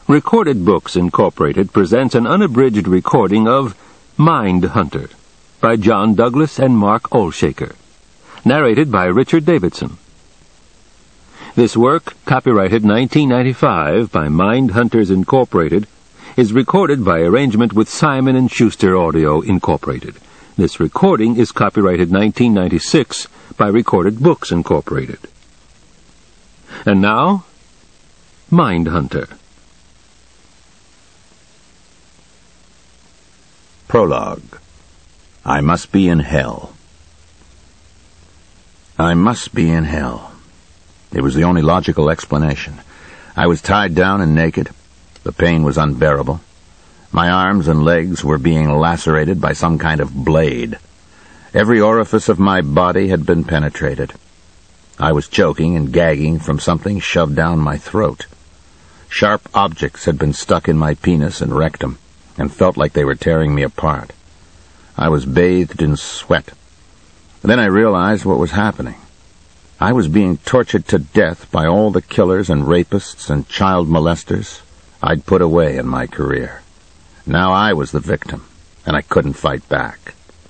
Recorded Books Incorporated presents an unabridged recording of Mind Hunter by John Douglas and Mark Olshaker, narrated by Richard Davidson. This work, copyrighted 1995 by Mind Hunters Incorporated, is recorded by arrangement with Simon & Schuster Audio Incorporated. This recording is copyrighted 1996 by Recorded Books Incorporated. And now, Mind Hunter. Prologue. I must be in hell. I must be in hell. It was the only logical explanation. I was tied down and naked. The pain was unbearable. My arms and legs were being lacerated by some kind of blade. Every orifice of my body had been penetrated. I was choking and gagging from something shoved down my throat. Sharp objects had been stuck in my penis and rectum, and felt like they were tearing me apart. I was bathed in sweat. Then I realized what was happening. I was being tortured to death by all the killers and rapists and child molesters I'd put away in my career. Now I was the victim, and I couldn't fight back.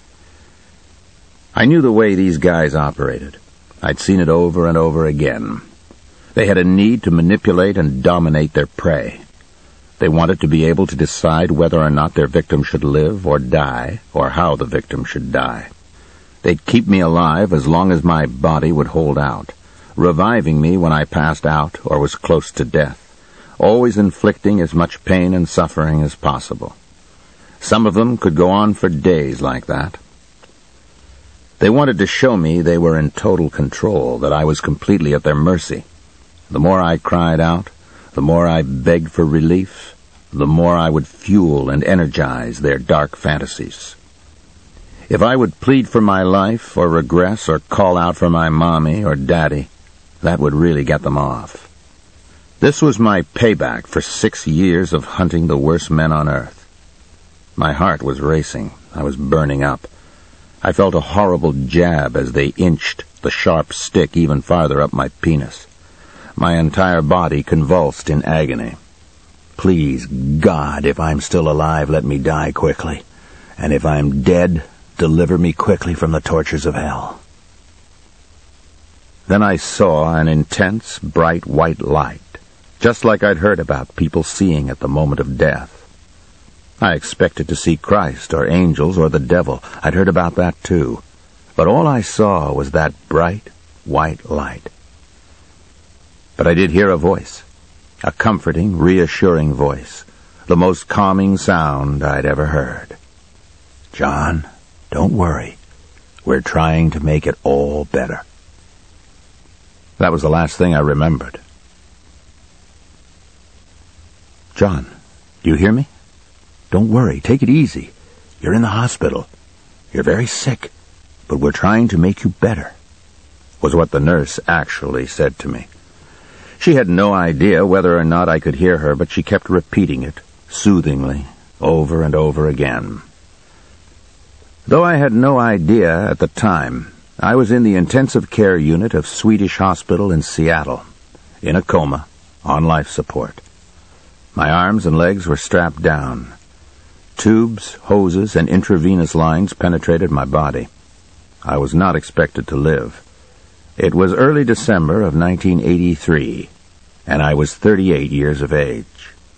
I knew the way these guys operated. I'd seen it over and over again. They had a need to manipulate and dominate their prey. They wanted to be able to decide whether or not their victim should live or die, or how the victim should die. They'd keep me alive as long as my body would hold out, reviving me when I passed out or was close to death, always inflicting as much pain and suffering as possible. Some of them could go on for days like that. They wanted to show me they were in total control, that I was completely at their mercy. The more I cried out, the more I begged for relief, the more I would fuel and energize their dark fantasies. If I would plead for my life or regress or call out for my mommy or daddy, that would really get them off. This was my payback for 6 years of hunting the worst men on earth. My heart was racing. I was burning up. I felt a horrible jab as they inched the sharp stick even farther up my penis. My entire body convulsed in agony. Please, God, if I'm still alive, let me die quickly. And if I'm dead, deliver me quickly from the tortures of hell. Then I saw an intense, bright white light, just like I'd heard about people seeing at the moment of death. I expected to see Christ or angels or the devil. I'd heard about that too. But all I saw was that bright white light. But I did hear a voice, a comforting, reassuring voice, the most calming sound I'd ever heard. John, don't worry. We're trying to make it all better. That was the last thing I remembered. John, do you hear me? Don't worry. Take it easy. You're in the hospital. You're very sick, but we're trying to make you better, was what the nurse actually said to me. She had no idea whether or not I could hear her, but she kept repeating it, soothingly, over and over again. Though I had no idea at the time, I was in the intensive care unit of Swedish Hospital in Seattle, in a coma, on life support. My arms and legs were strapped down. Tubes, hoses, and intravenous lines penetrated my body. I was not expected to live. It was early December of 1983, and I was 38 years of age.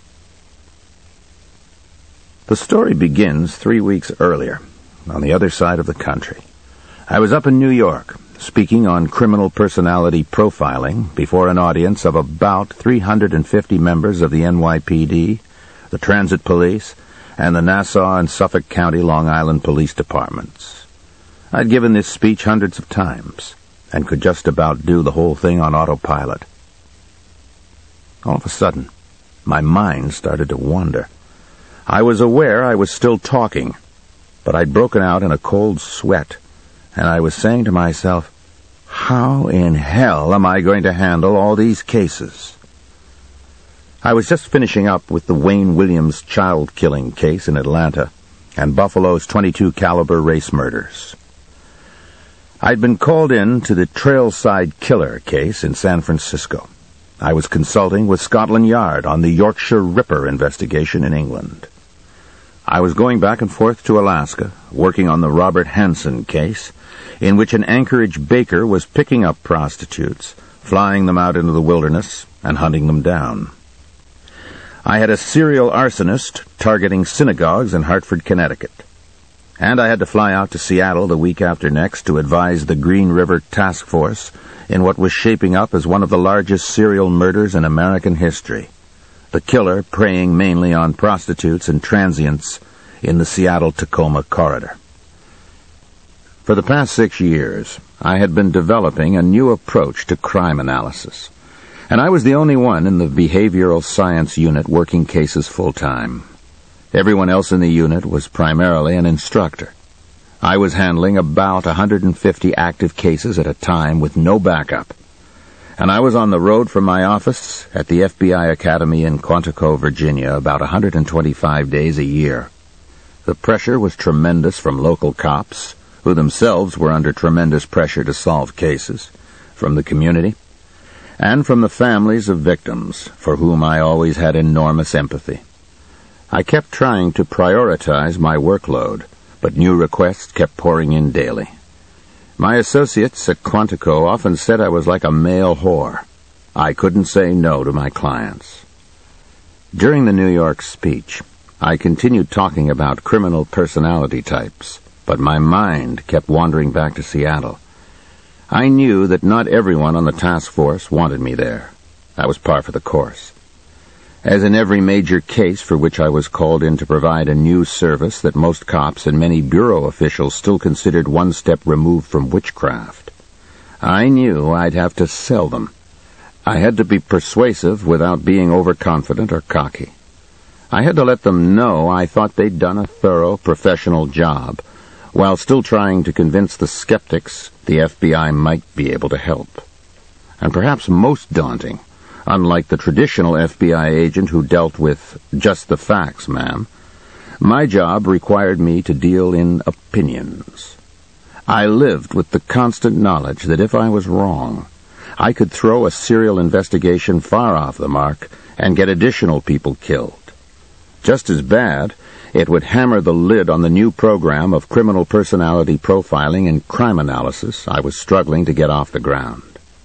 The story begins 3 weeks earlier, on the other side of the country. I was up in New York, speaking on criminal personality profiling before an audience of about 350 members of the NYPD, the Transit Police, and the Nassau and Suffolk County Long Island Police Departments. I'd given this speech hundreds of times, and could just about do the whole thing on autopilot. All of a sudden, my mind started to wander. I was aware I was still talking, but I'd broken out in a cold sweat, and I was saying to myself, how in hell am I going to handle all these cases? I was just finishing up with the Wayne Williams child-killing case in Atlanta and Buffalo's .22 caliber race murders. I'd been called in to the Trailside Killer case in San Francisco. I was consulting with Scotland Yard on the Yorkshire Ripper investigation in England. I was going back and forth to Alaska, working on the Robert Hansen case, in which an Anchorage baker was picking up prostitutes, flying them out into the wilderness, and hunting them down. I had a serial arsonist targeting synagogues in Hartford, Connecticut. And I had to fly out to Seattle the week after next to advise the Green River Task Force in what was shaping up as one of the largest serial murders in American history, the killer preying mainly on prostitutes and transients in the Seattle-Tacoma corridor. For the past 6 years, I had been developing a new approach to crime analysis, and I was the only one in the behavioral science unit working cases full-time. Everyone else in the unit was primarily an instructor. I was handling about 150 active cases at a time with no backup, and I was on the road from my office at the FBI Academy in Quantico, Virginia, about 125 days a year. The pressure was tremendous from local cops, who themselves were under tremendous pressure to solve cases, from the community, and from the families of victims, for whom I always had enormous empathy. I kept trying to prioritize my workload, but new requests kept pouring in daily. My associates at Quantico often said I was like a male whore. I couldn't say no to my clients. During the New York speech, I continued talking about criminal personality types, but my mind kept wandering back to Seattle. I knew that not everyone on the task force wanted me there. That was par for the course. As in every major case for which I was called in to provide a new service that most cops and many bureau officials still considered one step removed from witchcraft, I knew I'd have to sell them. I had to be persuasive without being overconfident or cocky. I had to let them know I thought they'd done a thorough, professional job, while still trying to convince the skeptics the FBI might be able to help. And perhaps most daunting, unlike the traditional FBI agent who dealt with just the facts, ma'am, my job required me to deal in opinions. I lived with the constant knowledge that if I was wrong, I could throw a serial investigation far off the mark and get additional people killed. Just as bad, it would hammer the lid on the new program of criminal personality profiling and crime analysis I was struggling to get off the ground.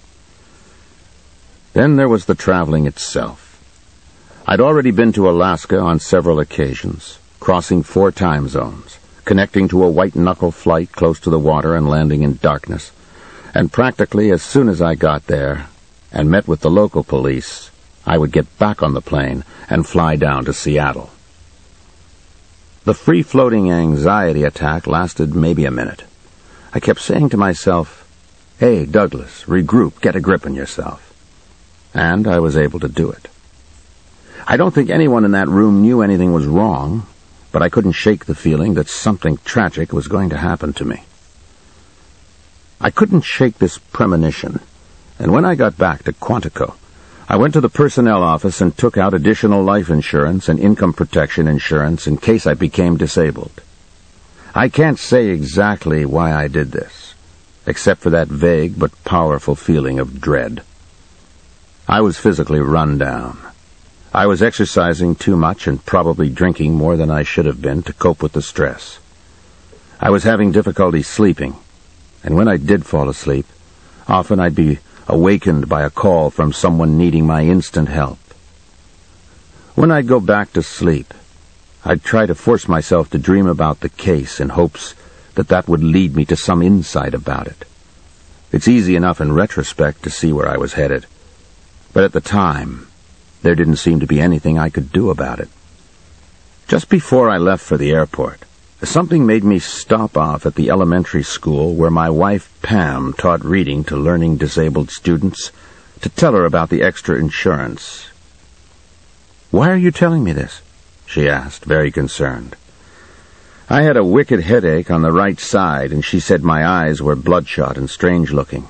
Then there was the traveling itself. I'd already been to Alaska on several occasions, crossing 4 time zones, connecting to a white-knuckle flight close to the water and landing in darkness, and practically as soon as I got there and met with the local police, I would get back on the plane and fly down to Seattle. The free-floating anxiety attack lasted maybe a minute. I kept saying to myself, "Hey, Douglas, regroup, get a grip on yourself." And I was able to do it. I don't think anyone in that room knew anything was wrong, but I couldn't shake the feeling that something tragic was going to happen to me. I couldn't shake this premonition, and when I got back to Quantico, I went to the personnel office and took out additional life insurance and income protection insurance in case I became disabled. I can't say exactly why I did this, except for that vague but powerful feeling of dread. I was physically run down. I was exercising too much and probably drinking more than I should have been to cope with the stress. I was having difficulty sleeping, and when I did fall asleep, often I'd be awakened by a call from someone needing my instant help. When I'd go back to sleep, I'd try to force myself to dream about the case in hopes that that would lead me to some insight about it. It's easy enough in retrospect to see where I was headed, but at the time, there didn't seem to be anything I could do about it. Just before I left for the airport, something made me stop off at the elementary school where my wife Pam taught reading to learning disabled students to tell her about the extra insurance. "Why are you telling me this?" she asked, very concerned. I had a wicked headache on the right side, and she said my eyes were bloodshot and strange-looking.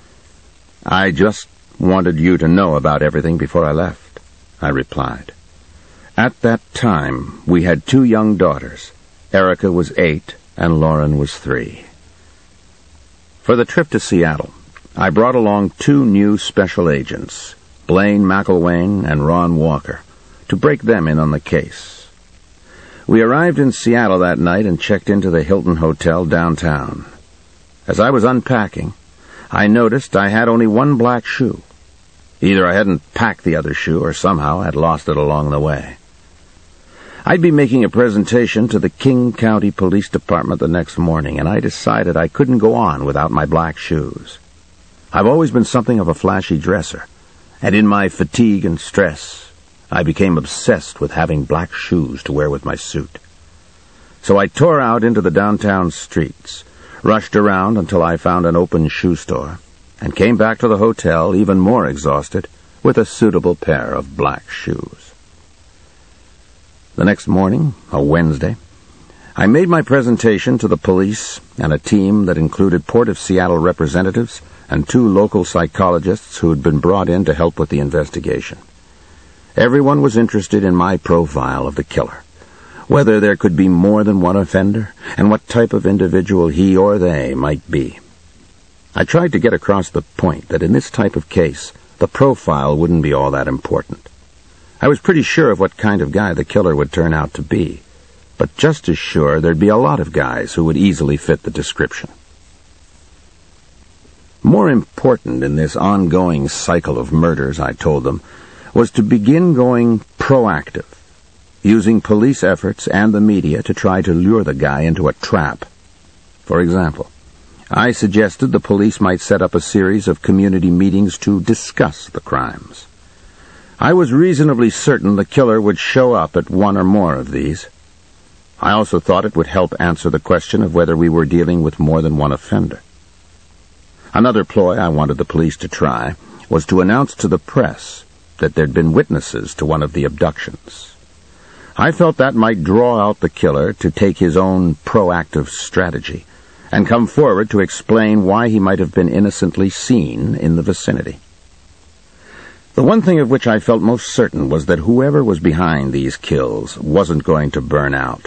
"I just wanted you to know about everything before I left," I replied. At that time, we had 2 young daughters. Erica was 8, and Lauren was 3. For the trip to Seattle, I brought along 2 new special agents, Blaine McElwain and Ron Walker, to break them in on the case. We arrived in Seattle that night and checked into the Hilton Hotel downtown. As I was unpacking, I noticed I had only one black shoe. Either I hadn't packed the other shoe or somehow had lost it along the way. I'd be making a presentation to the King County Police Department the next morning, and I decided I couldn't go on without my black shoes. I've always been something of a flashy dresser, and in my fatigue and stress, I became obsessed with having black shoes to wear with my suit. So I tore out into the downtown streets, rushed around until I found an open shoe store, and came back to the hotel even more exhausted with a suitable pair of black shoes. The next morning, a Wednesday, I made my presentation to the police and a team that included Port of Seattle representatives and 2 local psychologists who had been brought in to help with the investigation. Everyone was interested in my profile of the killer, whether there could be more than one offender, and what type of individual he or they might be. I tried to get across the point that in this type of case, the profile wouldn't be all that important. I was pretty sure of what kind of guy the killer would turn out to be, but just as sure there'd be a lot of guys who would easily fit the description. More important in this ongoing cycle of murders, I told them, was to begin going proactive, using police efforts and the media to try to lure the guy into a trap. For example, I suggested the police might set up a series of community meetings to discuss the crimes. I was reasonably certain the killer would show up at one or more of these. I also thought it would help answer the question of whether we were dealing with more than one offender. Another ploy I wanted the police to try was to announce to the press that there'd been witnesses to one of the abductions. I felt that might draw out the killer to take his own proactive strategy and come forward to explain why he might have been innocently seen in the vicinity. The one thing of which I felt most certain was that whoever was behind these kills wasn't going to burn out.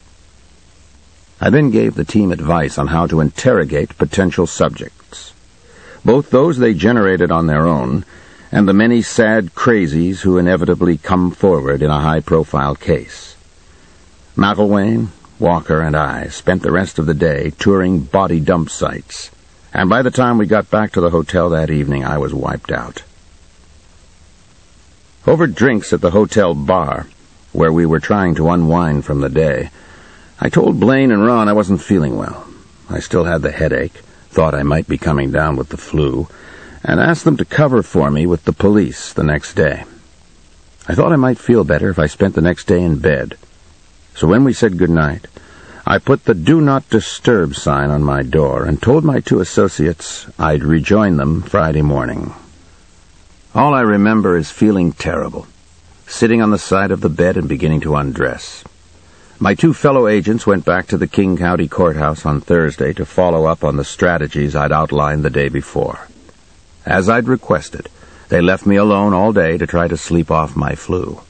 I then gave the team advice on how to interrogate potential subjects, both those they generated on their own and the many sad crazies who inevitably come forward in a high-profile case. McElwain, Walker, and I spent the rest of the day touring body dump sites, and by the time we got back to the hotel that evening, I was wiped out. Over drinks at the hotel bar, where we were trying to unwind from the day, I told Blaine and Ron I wasn't feeling well. I still had the headache, thought I might be coming down with the flu, and asked them to cover for me with the police the next day. I thought I might feel better if I spent the next day in bed. So when we said goodnight, I put the Do Not Disturb sign on my door and told my 2 associates I'd rejoin them Friday morning. All I remember is feeling terrible, sitting on the side of the bed and beginning to undress. My 2 fellow agents went back to the King County Courthouse on Thursday to follow up on the strategies I'd outlined the day before. As I'd requested, they left me alone all day to try to sleep off my flu.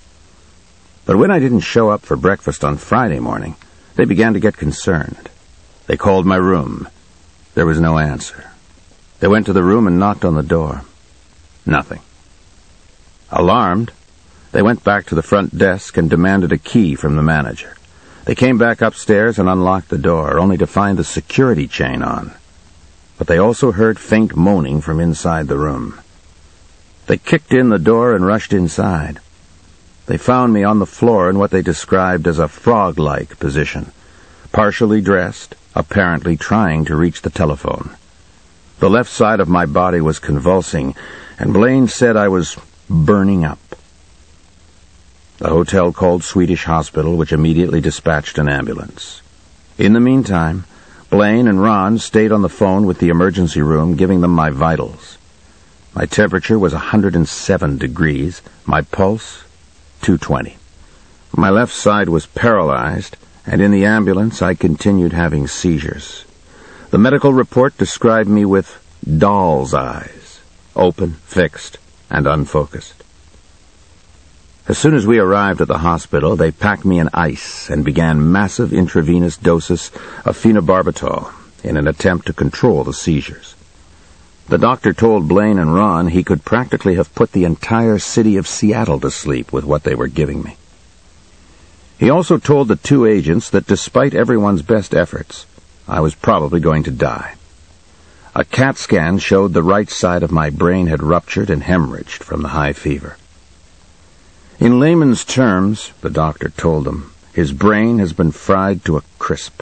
But when I didn't show up for breakfast on Friday morning, they began to get concerned. They called my room. There was no answer. They went to the room and knocked on the door. Nothing. Alarmed, they went back to the front desk and demanded a key from the manager. They came back upstairs and unlocked the door, only to find the security chain on. But they also heard faint moaning from inside the room. They kicked in the door and rushed inside. They found me on the floor in what they described as a frog-like position, partially dressed, apparently trying to reach the telephone. The left side of my body was convulsing, and Blaine said I was burning up. The hotel called Swedish Hospital, which immediately dispatched an ambulance. In the meantime, Blaine and Ron stayed on the phone with the emergency room, giving them my vitals. My temperature was 107 degrees, my pulse 220. My left side was paralyzed, and in the ambulance I continued having seizures. The medical report described me with doll's eyes, open, fixed, and unfocused. As soon as we arrived at the hospital, they packed me in ice and began massive intravenous doses of phenobarbital in an attempt to control the seizures. The doctor told Blaine and Ron he could practically have put the entire city of Seattle to sleep with what they were giving me. He also told the two agents that despite everyone's best efforts, I was probably going to die. A CAT scan showed the right side of my brain had ruptured and hemorrhaged from the high fever. In layman's terms, the doctor told them, his brain has been fried to a crisp.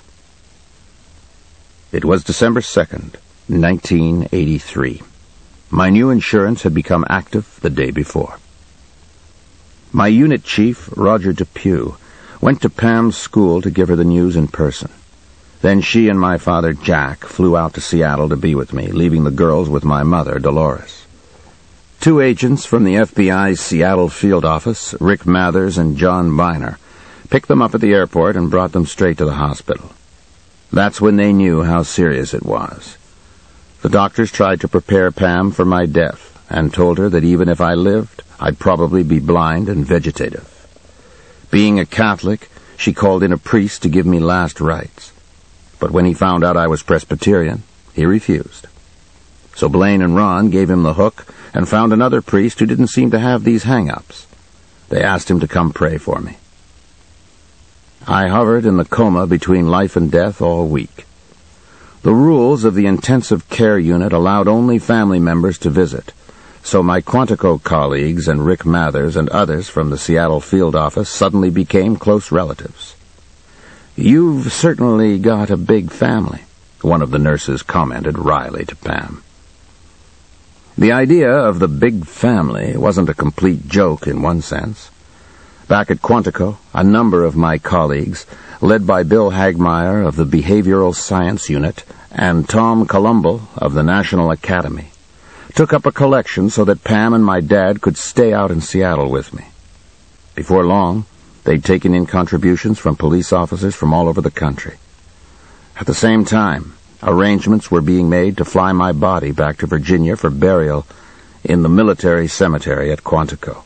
It was December 2nd, 1983. My new insurance had become active the day before. My unit chief, Roger Depew, went to Pam's school to give her the news in person. Then she and my father, Jack, flew out to Seattle to be with me, leaving the girls with my mother, Dolores. Two agents from the FBI's Seattle field office, Rick Mathers and John Biner, picked them up at the airport and brought them straight to the hospital. That's when they knew how serious it was. The doctors tried to prepare Pam for my death and told her that even if I lived, I'd probably be blind and vegetative. Being a Catholic, she called in a priest to give me last rites. But when he found out I was Presbyterian, he refused. So Blaine and Ron gave him the hook and found another priest who didn't seem to have these hang-ups. They asked him to come pray for me. I hovered in the coma between life and death all week. The rules of the intensive care unit allowed only family members to visit, so my Quantico colleagues and Rick Mathers and others from the Seattle field office suddenly became close relatives. "You've certainly got a big family," one of the nurses commented wryly to Pam. The idea of the big family wasn't a complete joke in one sense. Back at Quantico, a number of my colleagues, led by Bill Hagmeyer of the Behavioral Science Unit and Tom Columbo of the National Academy, took up a collection so that Pam and my dad could stay out in Seattle with me. Before long, they'd taken in contributions from police officers from all over the country. At the same time, arrangements were being made to fly my body back to Virginia for burial in the military cemetery at Quantico.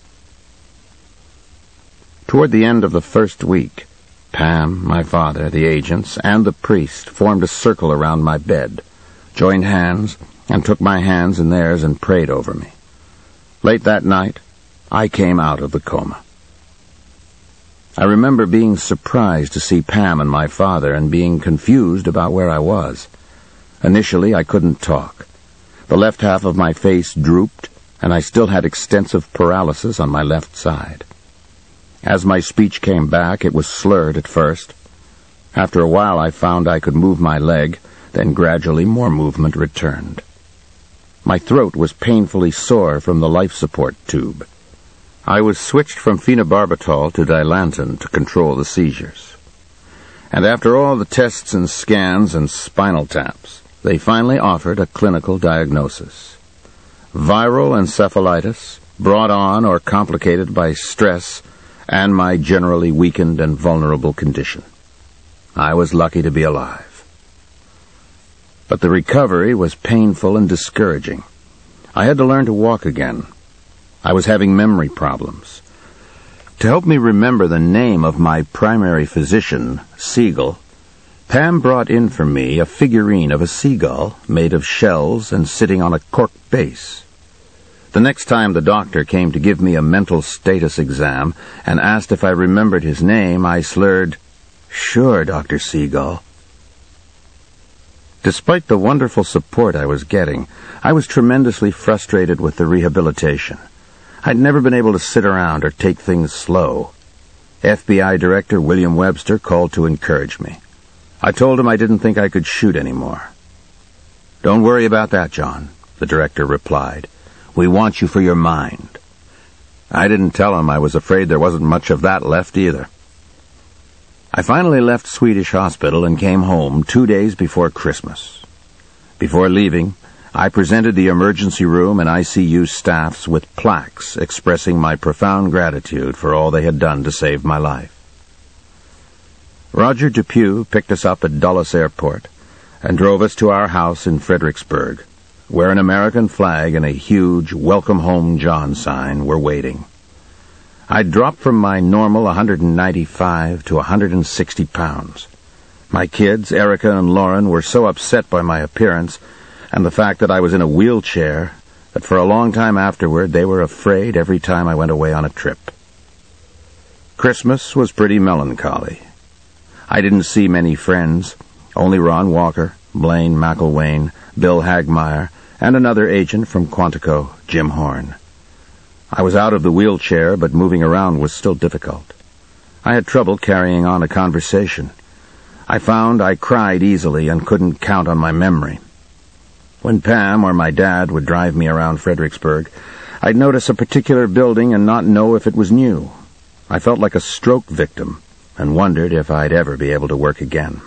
Toward the end of the first week, Pam, my father, the agents, and the priest formed a circle around my bed, joined hands, and took my hands in theirs and prayed over me. Late that night, I came out of the coma. I remember being surprised to see Pam and my father and being confused about where I was. Initially, I couldn't talk. The left half of my face drooped, and I still had extensive paralysis on my left side. As my speech came back, it was slurred at first. After a while, I found I could move my leg, then gradually more movement returned. My throat was painfully sore from the life support tube. I was switched from phenobarbital to Dilantin to control the seizures. And after all the tests and scans and spinal taps, they finally offered a clinical diagnosis. Viral encephalitis, brought on or complicated by stress and my generally weakened and vulnerable condition. I was lucky to be alive. But the recovery was painful and discouraging. I had to learn to walk again. I was having memory problems. To help me remember the name of my primary physician, Siegel, Pam brought in for me a figurine of a seagull made of shells and sitting on a cork base. The next time the doctor came to give me a mental status exam and asked if I remembered his name, I slurred, "Sure, Dr. Seagull." Despite the wonderful support I was getting, I was tremendously frustrated with the rehabilitation. I'd never been able to sit around or take things slow. FBI Director William Webster called to encourage me. I told him I didn't think I could shoot anymore. "Don't worry about that, John," the director replied. "We want you for your mind." I didn't tell him I was afraid there wasn't much of that left either. I finally left Swedish Hospital and came home 2 days before Christmas. Before leaving, I presented the emergency room and ICU staffs with plaques expressing my profound gratitude for all they had done to save my life. Roger Depew picked us up at Dulles Airport and drove us to our house in Fredericksburg, where an American flag and a huge "Welcome Home, John" sign were waiting. I'd dropped from my normal 195 to 160 pounds. My kids, Erica and Lauren, were so upset by my appearance, and the fact that I was in a wheelchair, that for a long time afterward they were afraid every time I went away on a trip. Christmas was pretty melancholy. I didn't see many friends, only Ron Walker, Blaine McElwain, Bill Hagmeyer, and another agent from Quantico, Jim Horn. I was out of the wheelchair, but moving around was still difficult. I had trouble carrying on a conversation. I found I cried easily and couldn't count on my memory. When Pam or my dad would drive me around Fredericksburg, I'd notice a particular building and not know if it was new. I felt like a stroke victim and wondered if I'd ever be able to work again.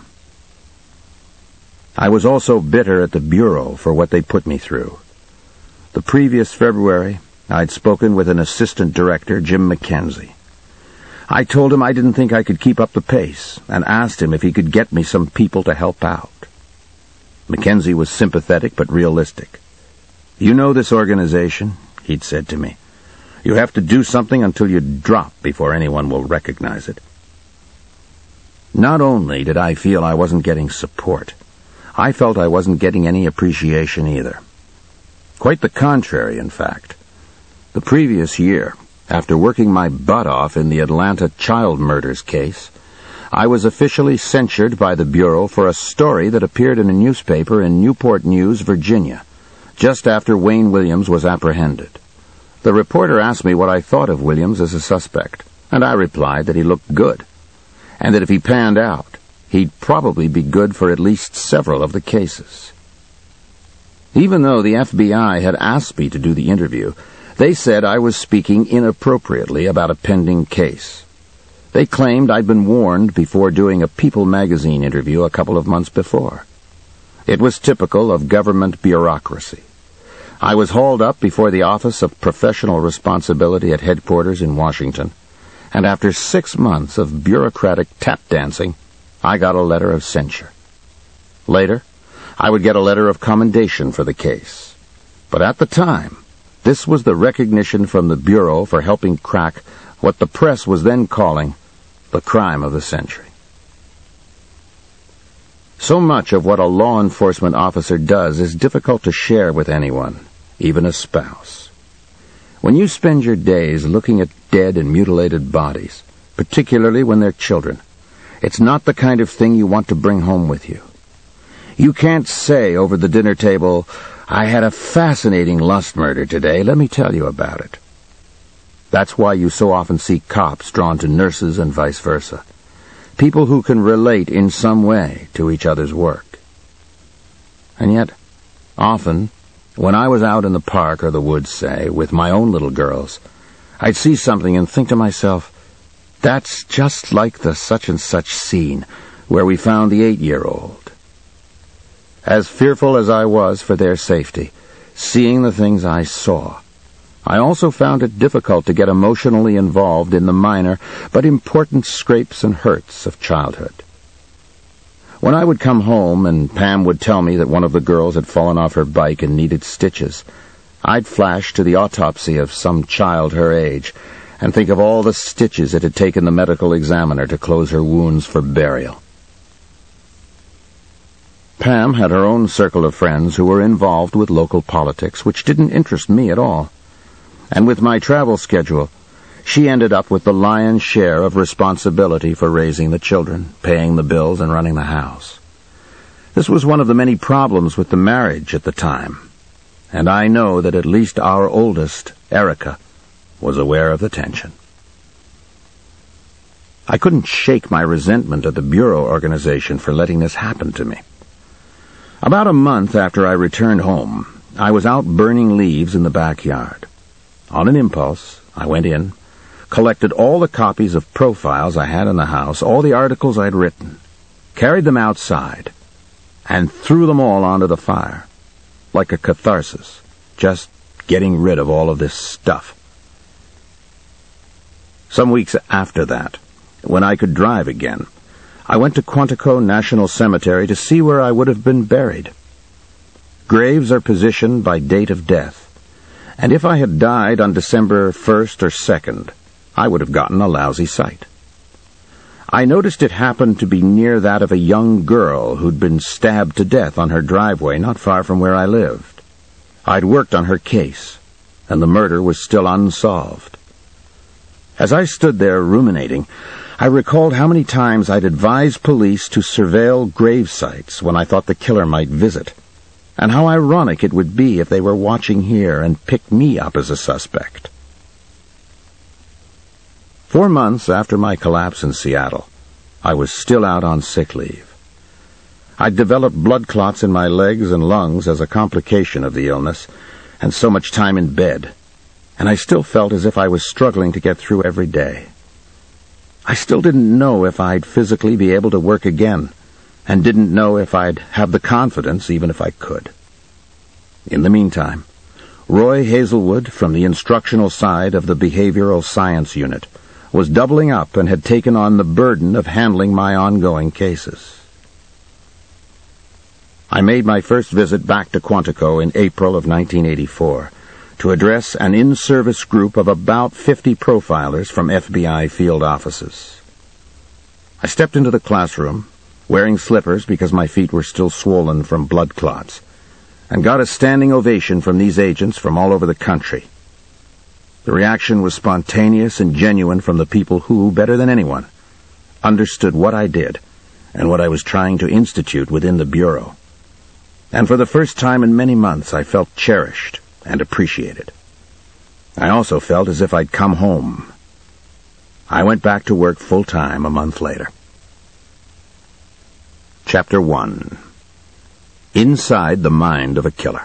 I was also bitter at the Bureau for what they put me through. The previous February, I'd spoken with an assistant director, Jim McKenzie. I told him I didn't think I could keep up the pace and asked him if he could get me some people to help out. McKenzie was sympathetic but realistic. "You know this organization," he'd said to me. "You have to do something until you drop before anyone will recognize it." Not only did I feel I wasn't getting support, I felt I wasn't getting any appreciation either. Quite the contrary, in fact. The previous year, after working my butt off in the Atlanta child murders case, I was officially censured by the Bureau for a story that appeared in a newspaper in Newport News, Virginia, just after Wayne Williams was apprehended. The reporter asked me what I thought of Williams as a suspect, and I replied that he looked good, and that if he panned out, he'd probably be good for at least several of the cases. Even though the FBI had asked me to do the interview, they said I was speaking inappropriately about a pending case. They claimed I'd been warned before doing a People magazine interview a couple of months before. It was typical of government bureaucracy. I was hauled up before the Office of Professional Responsibility at headquarters in Washington, and after 6 months of bureaucratic tap dancing, I got a letter of censure. Later, I would get a letter of commendation for the case. But at the time, this was the recognition from the Bureau for helping crack what the press was then calling the crime of the century. So much of what a law enforcement officer does is difficult to share with anyone, even a spouse. When you spend your days looking at dead and mutilated bodies, particularly when they're children, it's not the kind of thing you want to bring home with you. You can't say over the dinner table, "I had a fascinating lust murder today, let me tell you about it." That's why you so often see cops drawn to nurses and vice versa. People who can relate in some way to each other's work. And yet, often, when I was out in the park or the woods, say, with my own little girls, I'd see something and think to myself, "That's just like the such-and-such scene where we found the 8-year-old. As fearful as I was for their safety, seeing the things I saw, I also found it difficult to get emotionally involved in the minor but important scrapes and hurts of childhood. When I would come home and Pam would tell me that one of the girls had fallen off her bike and needed stitches, I'd flash to the autopsy of some child her age and think of all the stitches it had taken the medical examiner to close her wounds for burial. Pam had her own circle of friends who were involved with local politics, which didn't interest me at all. And with my travel schedule, she ended up with the lion's share of responsibility for raising the children, paying the bills, and running the house. This was one of the many problems with the marriage at the time, and I know that at least our oldest, Erica, was aware of the tension. I couldn't shake my resentment at the Bureau organization for letting this happen to me. About a month after I returned home, I was out burning leaves in the backyard. On an impulse, I went in, collected all the copies of profiles I had in the house, all the articles I'd written, carried them outside, and threw them all onto the fire, like a catharsis, just getting rid of all of this stuff. Some weeks after that, when I could drive again, I went to Quantico National Cemetery to see where I would have been buried. Graves are positioned by date of death, and if I had died on December 1st or 2nd, I would have gotten a lousy sight. I noticed it happened to be near that of a young girl who'd been stabbed to death on her driveway not far from where I lived. I'd worked on her case, and the murder was still unsolved. As I stood there ruminating, I recalled how many times I'd advised police to surveil grave sites when I thought the killer might visit, and how ironic it would be if they were watching here and picked me up as a suspect. 4 months after my collapse in Seattle, I was still out on sick leave. I'd developed blood clots in my legs and lungs as a complication of the illness, and so much time in bed, and I still felt as if I was struggling to get through every day. I still didn't know if I'd physically be able to work again, and didn't know if I'd have the confidence even if I could. In the meantime, Roy Hazelwood, from the instructional side of the Behavioral Science Unit, was doubling up and had taken on the burden of handling my ongoing cases. I made my first visit back to Quantico in April of 1984 to address an in-service group of about 50 profilers from FBI field offices. I stepped into the classroom, wearing slippers because my feet were still swollen from blood clots, and got a standing ovation from these agents from all over the country. The reaction was spontaneous and genuine from the people who, better than anyone, understood what I did and what I was trying to institute within the Bureau. And for the first time in many months, I felt cherished and appreciated. I also felt as if I'd come home. I went back to work full-time a month later. Chapter 1. Inside the Mind of a Killer.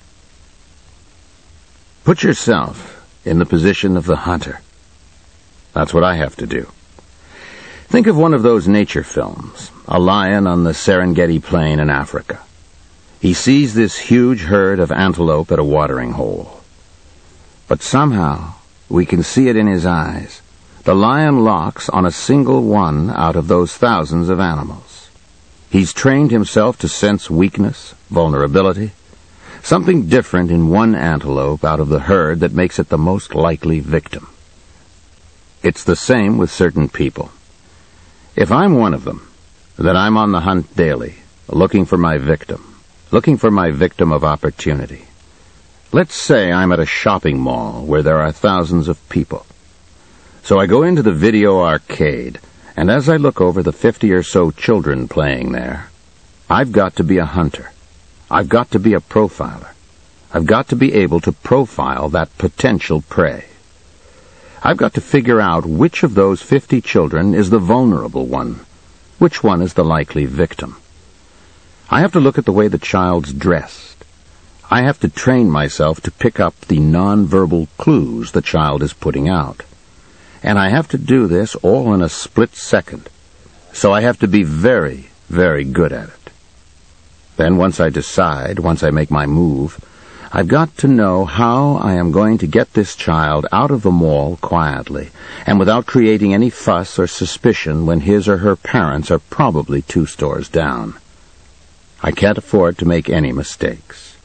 Put yourself in the position of the hunter. That's what I have to do. Think of one of those nature films, a lion on the Serengeti Plain in Africa. He sees this huge herd of antelope at a watering hole. But somehow, we can see it in his eyes. The lion locks on a single one out of those thousands of animals. He's trained himself to sense weakness, vulnerability, something different in one antelope out of the herd that makes it the most likely victim. It's the same with certain people. If I'm one of them, then I'm on the hunt daily, looking for my victim of opportunity. Let's say I'm at a shopping mall where there are thousands of people. So I go into the video arcade, and as I look over the 50 or so children playing there, I've got to be a hunter. I've got to be a profiler. I've got to be able to profile that potential prey. I've got to figure out which of those 50 children is the vulnerable one, which one is the likely victim. I have to look at the way the child's dressed. I have to train myself to pick up the nonverbal clues the child is putting out. And I have to do this all in a split second. So I have to be very, very good at it. Then once I make my move, I've got to know how I am going to get this child out of the mall quietly and without creating any fuss or suspicion when his or her parents are probably 2 stores down. I can't afford to make any mistakes.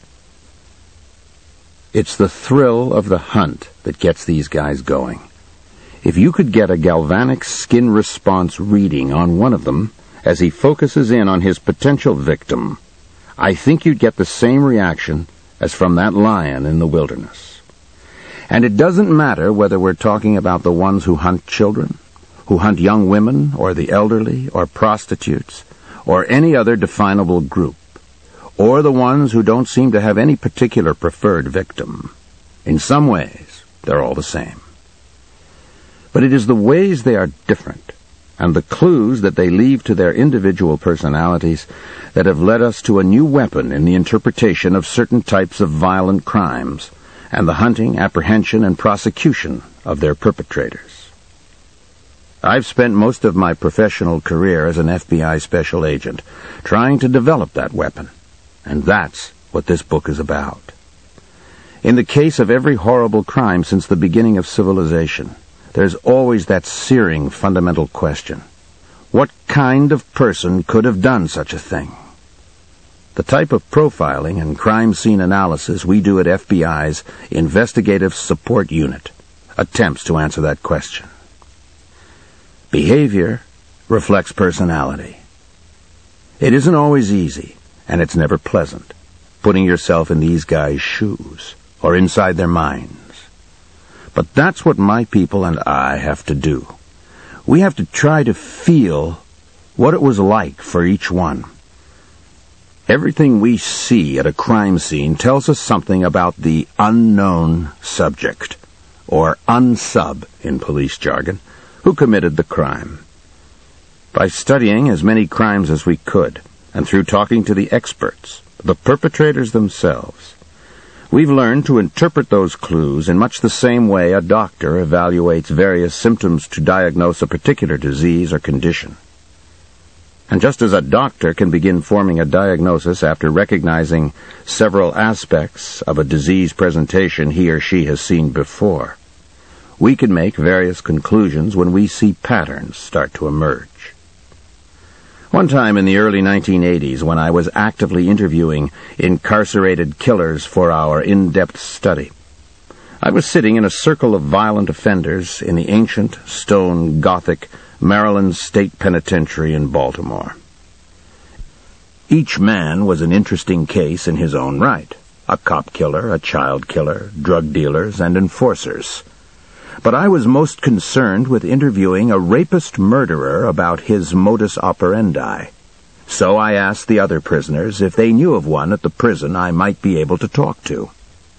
It's the thrill of the hunt that gets these guys going. If you could get a galvanic skin response reading on one of them as he focuses in on his potential victim, I think you'd get the same reaction as from that lion in the wilderness. And it doesn't matter whether we're talking about the ones who hunt children, who hunt young women, or the elderly, or prostitutes, or any other definable group, or the ones who don't seem to have any particular preferred victim. In some ways, they're all the same. But it is the ways they are different, and the clues that they leave to their individual personalities that have led us to a new weapon in the interpretation of certain types of violent crimes, and the hunting, apprehension, and prosecution of their perpetrators. I've spent most of my professional career as an FBI special agent trying to develop that weapon, and that's what this book is about. In the case of every horrible crime since the beginning of civilization, there's always that searing fundamental question. What kind of person could have done such a thing? The type of profiling and crime scene analysis we do at FBI's Investigative Support Unit attempts to answer that question. Behavior reflects personality. It isn't always easy, and it's never pleasant, putting yourself in these guys' shoes, or inside their minds. But that's what my people and I have to do. We have to try to feel what it was like for each one. Everything we see at a crime scene tells us something about the unknown subject, or unsub in police jargon, who committed the crime. By studying as many crimes as we could, and through talking to the experts, the perpetrators themselves, we've learned to interpret those clues in much the same way a doctor evaluates various symptoms to diagnose a particular disease or condition. And just as a doctor can begin forming a diagnosis after recognizing several aspects of a disease presentation he or she has seen before, we can make various conclusions when we see patterns start to emerge. One time in the early 1980s, when I was actively interviewing incarcerated killers for our in-depth study, I was sitting in a circle of violent offenders in the ancient, stone, Gothic Maryland State Penitentiary in Baltimore. Each man was an interesting case in his own right. A cop killer, a child killer, drug dealers, and enforcers. But I was most concerned with interviewing a rapist murderer about his modus operandi. So I asked the other prisoners if they knew of one at the prison I might be able to talk to.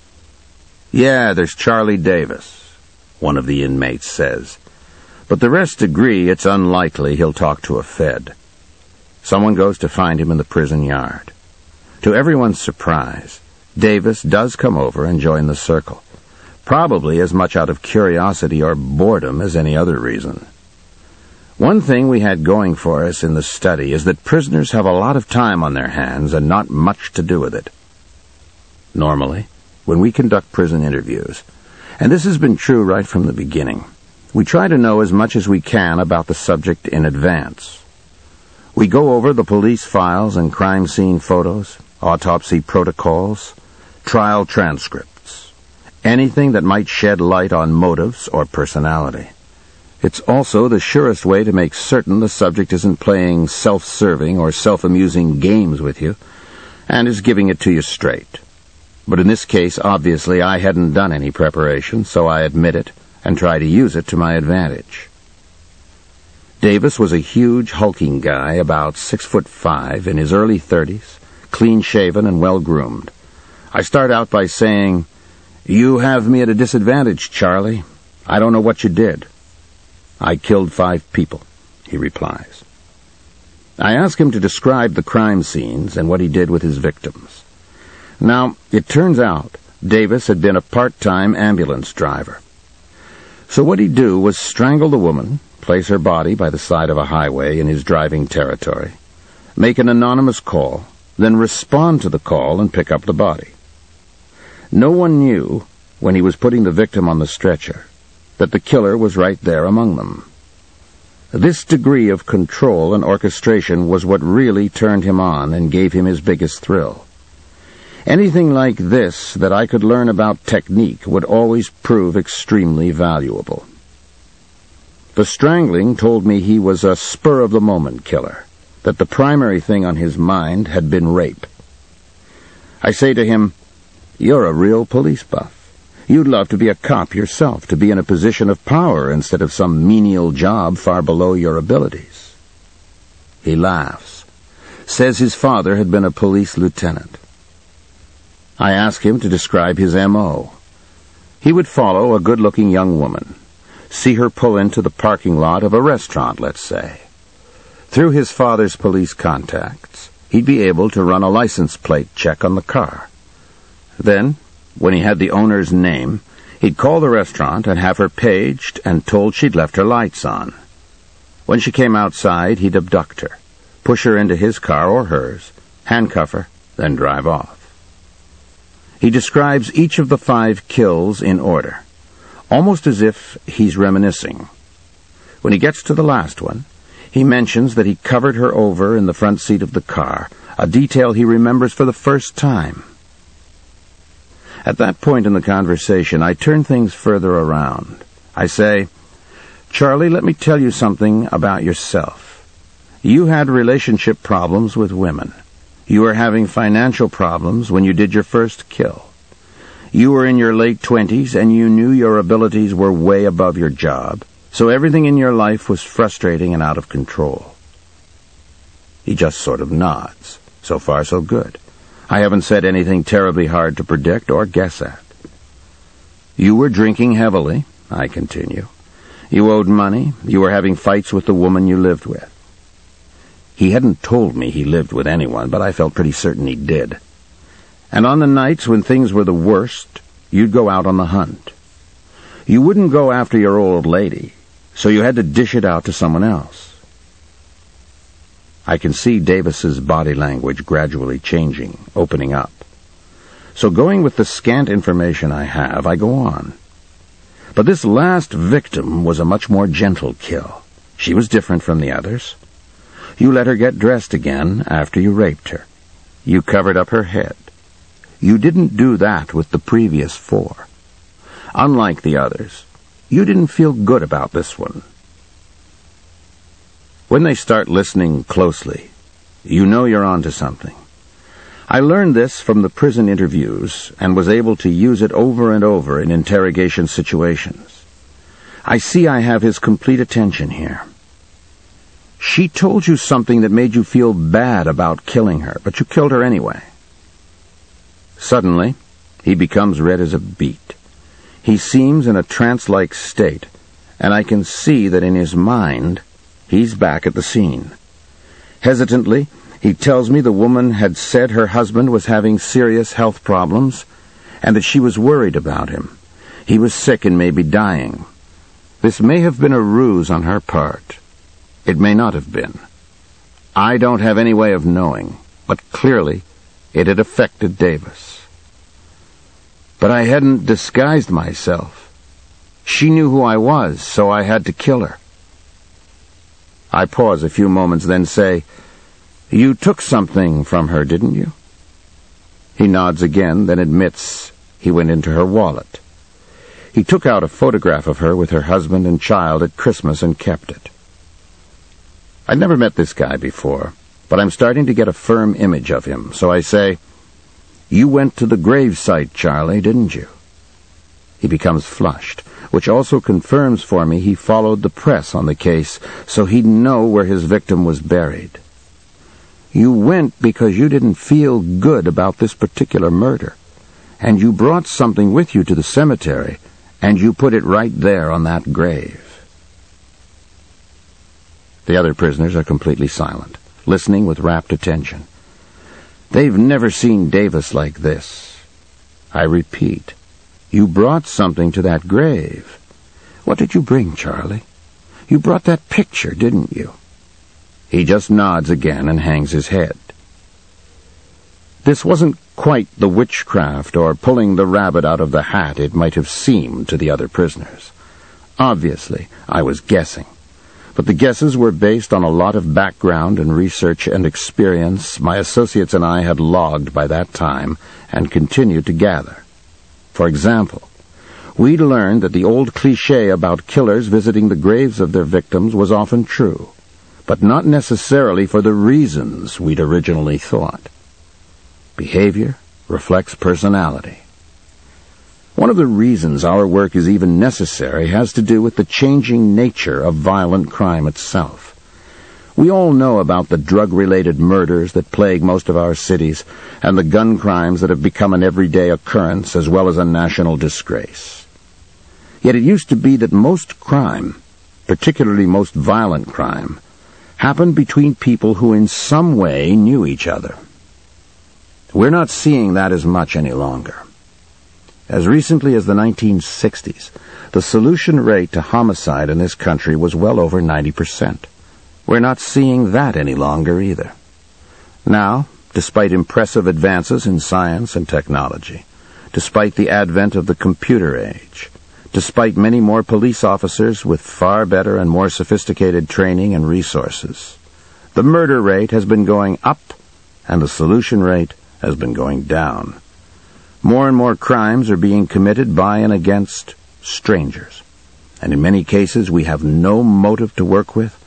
"Yeah, there's Charlie Davis," one of the inmates says. "But the rest agree it's unlikely he'll talk to a Fed." Someone goes to find him in the prison yard. To everyone's surprise, Davis does come over and join the circle, probably as much out of curiosity or boredom as any other reason. One thing we had going for us in the study is that prisoners have a lot of time on their hands and not much to do with it. Normally, when we conduct prison interviews, and this has been true right from the beginning, we try to know as much as we can about the subject in advance. We go over the police files and crime scene photos, autopsy protocols, trial transcripts, anything that might shed light on motives or personality. It's also the surest way to make certain the subject isn't playing self-serving or self-amusing games with you, and is giving it to you straight. But in this case, obviously, I hadn't done any preparation, so I admit it and try to use it to my advantage. Davis was a huge, hulking guy, about 6'5", in his early 30s, clean-shaven and well-groomed. I start out by saying, "You have me at a disadvantage, Charlie. I don't know what you did." "I killed 5 people," he replies. I ask him to describe the crime scenes and what he did with his victims. Now, it turns out Davis had been a part-time ambulance driver. So what he'd do was strangle the woman, place her body by the side of a highway in his driving territory, make an anonymous call, then respond to the call and pick up the body. No one knew, when he was putting the victim on the stretcher, that the killer was right there among them. This degree of control and orchestration was what really turned him on and gave him his biggest thrill. Anything like this that I could learn about technique would always prove extremely valuable. The strangling told me he was a spur-of-the-moment killer, that the primary thing on his mind had been rape. I say to him, "You're a real police buff. You'd love to be a cop yourself, to be in a position of power instead of some menial job far below your abilities." He laughs, says his father had been a police lieutenant. I ask him to describe his M.O. He would follow a good-looking young woman, see her pull into the parking lot of a restaurant, let's say. Through his father's police contacts, he'd be able to run a license plate check on the car. Then, when he had the owner's name, he'd call the restaurant and have her paged and told she'd left her lights on. When she came outside, he'd abduct her, push her into his car or hers, handcuff her, then drive off. He describes each of the 5 kills in order, almost as if he's reminiscing. When he gets to the last one, he mentions that he covered her over in the front seat of the car, a detail he remembers for the first time. At that point in the conversation, I turn things further around. I say, "Charlie, let me tell you something about yourself. You had relationship problems with women. You were having financial problems when you did your first kill. You were in your late 20s and you knew your abilities were way above your job, so everything in your life was frustrating and out of control. He just sort of nods. So far, so good. I haven't said anything terribly hard to predict or guess at. You were drinking heavily, I continue. You owed money. You were having fights with the woman you lived with. He hadn't told me he lived with anyone, but I felt pretty certain he did. And on the nights when things were the worst, you'd go out on the hunt. You wouldn't go after your old lady, so you had to dish it out to someone else. I can see Davis's body language gradually changing, opening up. So going with the scant information I have, I go on. But this last victim was a much more gentle kill. She was different from the others. You let her get dressed again after you raped her. You covered up her head. You didn't do that with the previous 4. Unlike the others, you didn't feel good about this one. When they start listening closely, you know you're onto something. I learned this from the prison interviews and was able to use it over and over in interrogation situations. I see I have his complete attention here. She told you something that made you feel bad about killing her, but you killed her anyway. Suddenly, he becomes red as a beet. He seems in a trance-like state, and I can see that in his mind, he's back at the scene. Hesitantly, he tells me the woman had said her husband was having serious health problems and that she was worried about him. He was sick and may be dying. This may have been a ruse on her part. It may not have been. I don't have any way of knowing, but clearly it had affected Davis. But I hadn't disguised myself. She knew who I was, so I had to kill her. I pause a few moments, then say, "You took something from her, didn't you?" He nods again, then admits he went into her wallet. He took out a photograph of her with her husband and child at Christmas and kept it. I'd never met this guy before, but I'm starting to get a firm image of him, so I say, "You went to the gravesite, Charlie, didn't you?" He becomes flushed, which also confirms for me he followed the press on the case, so he'd know where his victim was buried. You went because you didn't feel good about this particular murder, and you brought something with you to the cemetery, and you put it right there on that grave. The other prisoners are completely silent, listening with rapt attention. They've never seen Davis like this. I repeat, you brought something to that grave. What did you bring, Charlie? You brought that picture, didn't you? He just nods again and hangs his head. This wasn't quite the witchcraft or pulling the rabbit out of the hat it might have seemed to the other prisoners. Obviously, I was guessing. But the guesses were based on a lot of background and research and experience my associates and I had logged by that time and continued to gather. For example, we'd learned that the old cliché about killers visiting the graves of their victims was often true, but not necessarily for the reasons we'd originally thought. Behavior reflects personality. One of the reasons our work is even necessary has to do with the changing nature of violent crime itself. We all know about the drug-related murders that plague most of our cities and the gun crimes that have become an everyday occurrence as well as a national disgrace. Yet it used to be that most crime, particularly most violent crime, happened between people who in some way knew each other. We're not seeing that as much any longer. As recently as the 1960s, the solution rate to homicide in this country was well over 90%. We're not seeing that any longer either. Now, despite impressive advances in science and technology, despite the advent of the computer age, despite many more police officers with far better and more sophisticated training and resources, the murder rate has been going up and the solution rate has been going down. More and more crimes are being committed by and against strangers. And in many cases we have no motive to work with,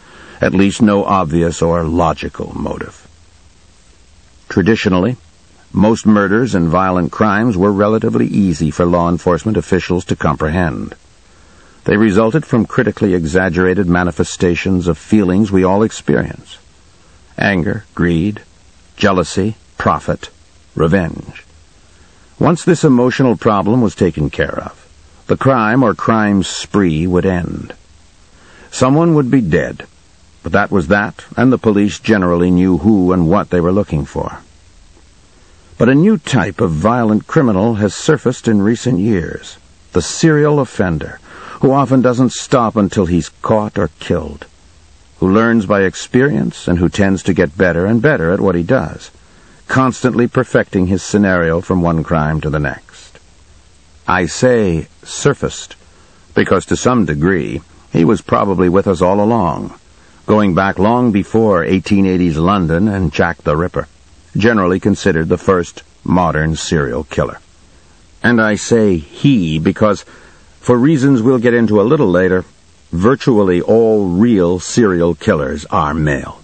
at least no obvious or logical motive. Traditionally, most murders and violent crimes were relatively easy for law enforcement officials to comprehend. They resulted from critically exaggerated manifestations of feelings we all experience: anger, greed, jealousy, profit, revenge. Once this emotional problem was taken care of, the crime or crime spree would end. Someone would be dead, but that was that, and the police generally knew who and what they were looking for. But a new type of violent criminal has surfaced in recent years: the serial offender, who often doesn't stop until he's caught or killed, who learns by experience and who tends to get better and better at what he does, constantly perfecting his scenario from one crime to the next. I say surfaced because to some degree he was probably with us all along, going back long before 1880s London and Jack the Ripper, generally considered the first modern serial killer. And I say he because, for reasons we'll get into a little later, virtually all real serial killers are male.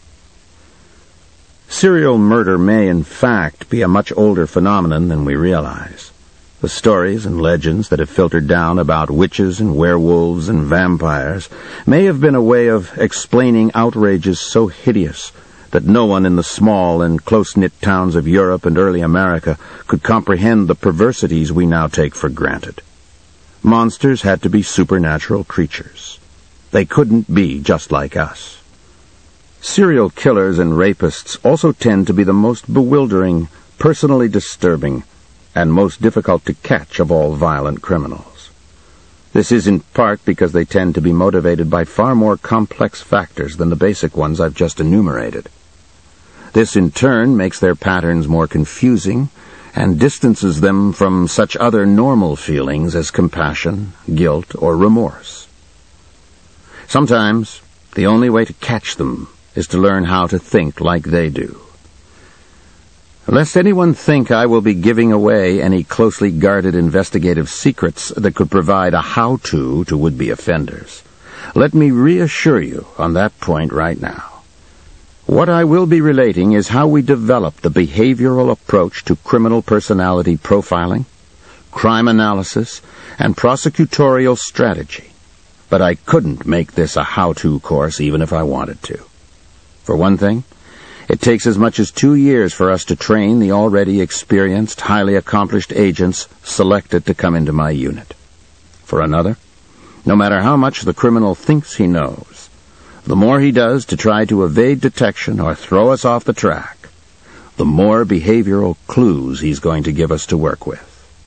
Serial murder may, in fact, be a much older phenomenon than we realize. The stories and legends that have filtered down about witches and werewolves and vampires may have been a way of explaining outrages so hideous that no one in the small and close-knit towns of Europe and early America could comprehend the perversities we now take for granted. Monsters had to be supernatural creatures. They couldn't be just like us. Serial killers and rapists also tend to be the most bewildering, personally disturbing, and most difficult to catch of all violent criminals. This is in part because they tend to be motivated by far more complex factors than the basic ones I've just enumerated. This in turn makes their patterns more confusing and distances them from such other normal feelings as compassion, guilt, or remorse. Sometimes the only way to catch them is to learn how to think like they do. Lest anyone think I will be giving away any closely guarded investigative secrets that could provide a how-to to would-be offenders, let me reassure you on that point right now. What I will be relating is how we develop the behavioral approach to criminal personality profiling, crime analysis, and prosecutorial strategy. But I couldn't make this a how-to course even if I wanted to. For one thing, it takes as much as 2 years for us to train the already experienced, highly accomplished agents selected to come into my unit. For another, no matter how much the criminal thinks he knows, the more he does to try to evade detection or throw us off the track, the more behavioral clues he's going to give us to work with.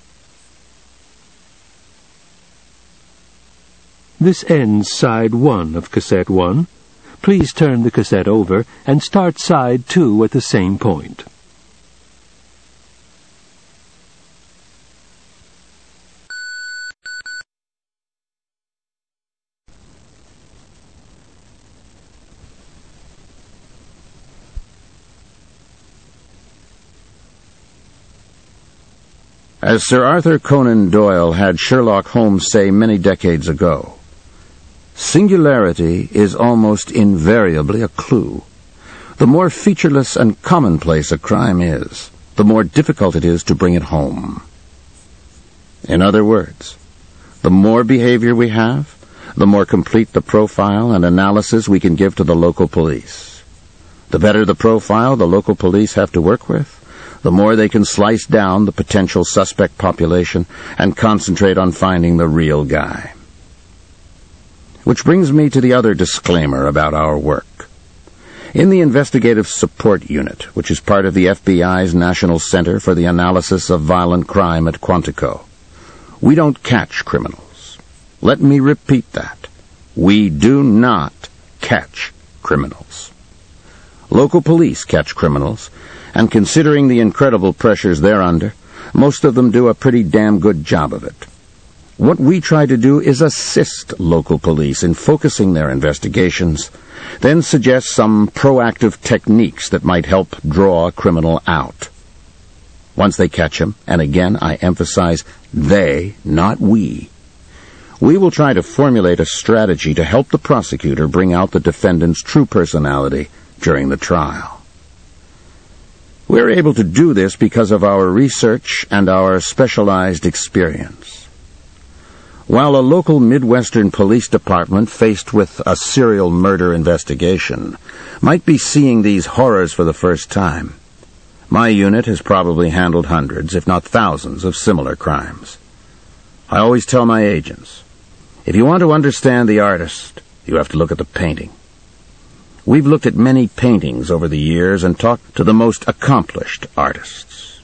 This ends side 1 of cassette 1. Please turn the cassette over and start side 2 at the same point. As Sir Arthur Conan Doyle had Sherlock Holmes say many decades ago, singularity is almost invariably a clue. The more featureless and commonplace a crime is, the more difficult it is to bring it home. In other words, the more behavior we have, the more complete the profile and analysis we can give to the local police. The better the profile the local police have to work with, the more they can slice down the potential suspect population and concentrate on finding the real guy. Which brings me to the other disclaimer about our work. In the Investigative Support Unit, which is part of the FBI's National Center for the Analysis of Violent Crime at Quantico, we don't catch criminals. Let me repeat that. We do not catch criminals. Local police catch criminals, and considering the incredible pressures they're under, most of them do a pretty damn good job of it. What we try to do is assist local police in focusing their investigations, then suggest some proactive techniques that might help draw a criminal out. Once they catch him, and again I emphasize they, not we we will try to formulate a strategy to help the prosecutor bring out the defendant's true personality during the trial. We're able to do this because of our research and our specialized experience. While a local Midwestern police department faced with a serial murder investigation might be seeing these horrors for the first time, my unit has probably handled hundreds, if not thousands, of similar crimes. I always tell my agents, if you want to understand the artist, you have to look at the painting. We've looked at many paintings over the years and talked to the most accomplished artists.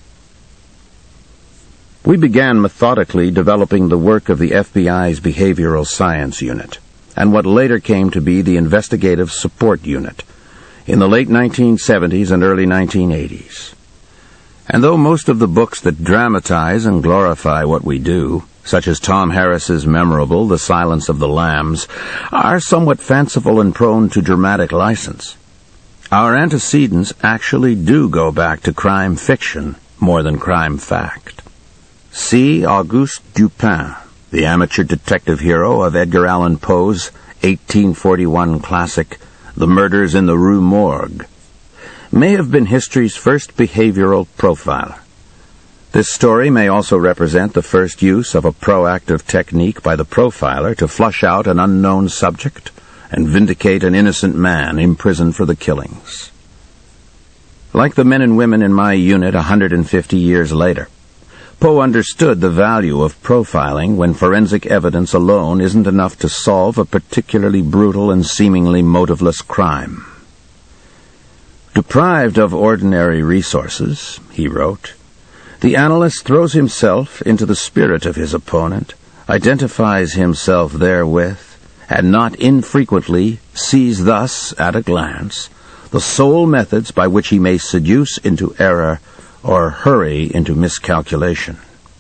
We began methodically developing the work of the FBI's Behavioral Science Unit, and what later came to be the Investigative Support Unit, in the late 1970s and early 1980s. And though most of the books that dramatize and glorify what we do, such as Tom Harris's memorable The Silence of the Lambs, are somewhat fanciful and prone to dramatic license, our antecedents actually do go back to crime fiction more than crime fact. See Auguste Dupin, the amateur detective hero of Edgar Allan Poe's 1841 classic, The Murders in the Rue Morgue, may have been history's first behavioral profiler. This story may also represent the first use of a proactive technique by the profiler to flush out an unknown subject and vindicate an innocent man imprisoned for the killings. Like the men and women in my unit 150 years later, Poe understood the value of profiling when forensic evidence alone isn't enough to solve a particularly brutal and seemingly motiveless crime. Deprived of ordinary resources, he wrote, the analyst throws himself into the spirit of his opponent, identifies himself therewith, and not infrequently sees thus, at a glance, the sole methods by which he may seduce into error or hurry into miscalculation.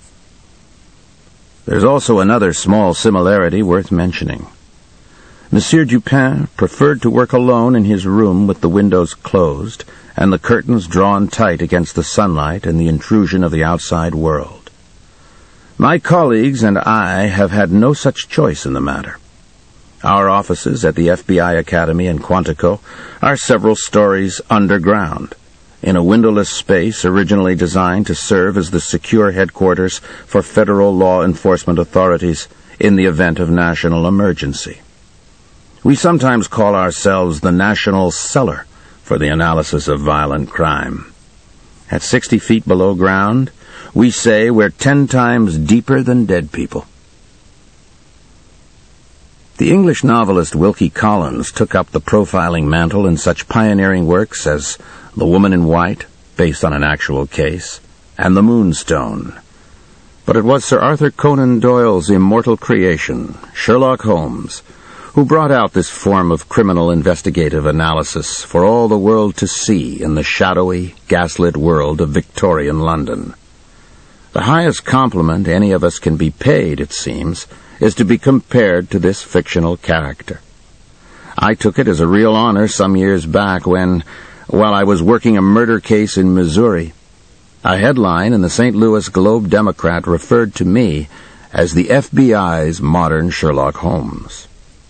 There's also another small similarity worth mentioning. Monsieur Dupin preferred to work alone in his room with the windows closed and the curtains drawn tight against the sunlight and the intrusion of the outside world. My colleagues and I have had no such choice in the matter. Our offices at the FBI Academy in Quantico are several stories underground, in a windowless space originally designed to serve as the secure headquarters for federal law enforcement authorities in the event of national emergency. We sometimes call ourselves the National Cellar for the analysis of violent crime. At 60 feet below ground, we say we're 10 times deeper than dead people. The English novelist Wilkie Collins took up the profiling mantle in such pioneering works as The Woman in White, based on an actual case, and The Moonstone. But it was Sir Arthur Conan Doyle's immortal creation, Sherlock Holmes, who brought out this form of criminal investigative analysis for all the world to see in the shadowy, gaslit world of Victorian London. The highest compliment any of us can be paid, it seems, is to be compared to this fictional character. I took it as a real honor some years back when, while I was working a murder case in Missouri, a headline in the St. Louis Globe-Democrat referred to me as the FBI's modern Sherlock Holmes.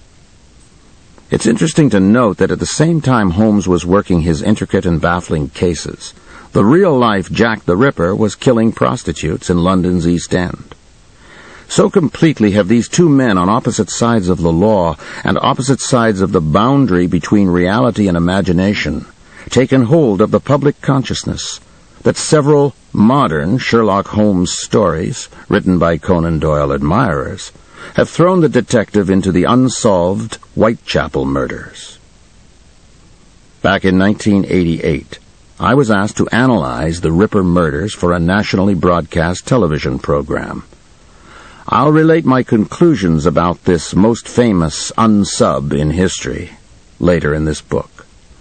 It's interesting to note that at the same time Holmes was working his intricate and baffling cases, the real-life Jack the Ripper was killing prostitutes in London's East End. So completely have these two men on opposite sides of the law and opposite sides of the boundary between reality and imagination taken hold of the public consciousness that several modern Sherlock Holmes stories, written by Conan Doyle admirers, have thrown the detective into the unsolved Whitechapel murders. Back in 1988, I was asked to analyze the Ripper murders for a nationally broadcast television program. I'll relate my conclusions about this most famous unsub in history later in this book.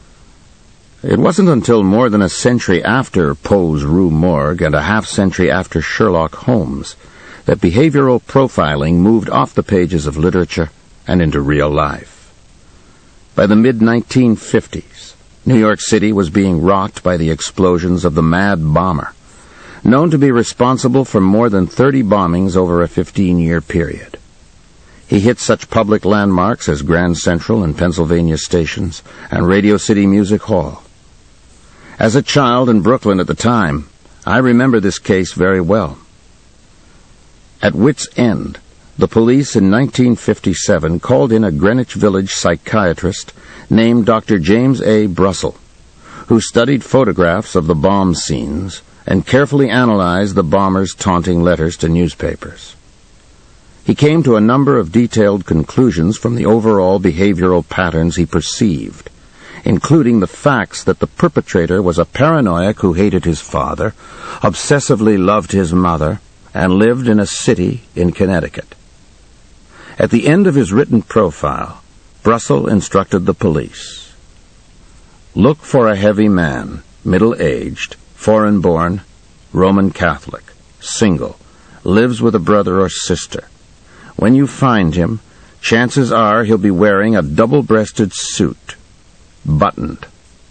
It wasn't until more than a century after Poe's Rue Morgue and a half-century after Sherlock Holmes that behavioral profiling moved off the pages of literature and into real life. By the mid-1950s, New York City was being rocked by the explosions of the Mad Bomber, known to be responsible for more than 30 bombings over a 15-year period. He hit such public landmarks as Grand Central and Pennsylvania stations and Radio City Music Hall. As a child in Brooklyn at the time, I remember this case very well. At wit's end, the police in 1957 called in a Greenwich Village psychiatrist named Dr. James A. Brussel, who studied photographs of the bomb scenes and carefully analyzed the bombers' taunting letters to newspapers. He came to a number of detailed conclusions from the overall behavioral patterns he perceived, including the facts that the perpetrator was a paranoiac who hated his father, obsessively loved his mother, and lived in a city in Connecticut. At the end of his written profile, Brussel instructed the police, "Look for a heavy man, middle-aged, foreign-born, Roman Catholic, single, lives with a brother or sister. When you find him, chances are he'll be wearing a double-breasted suit, buttoned."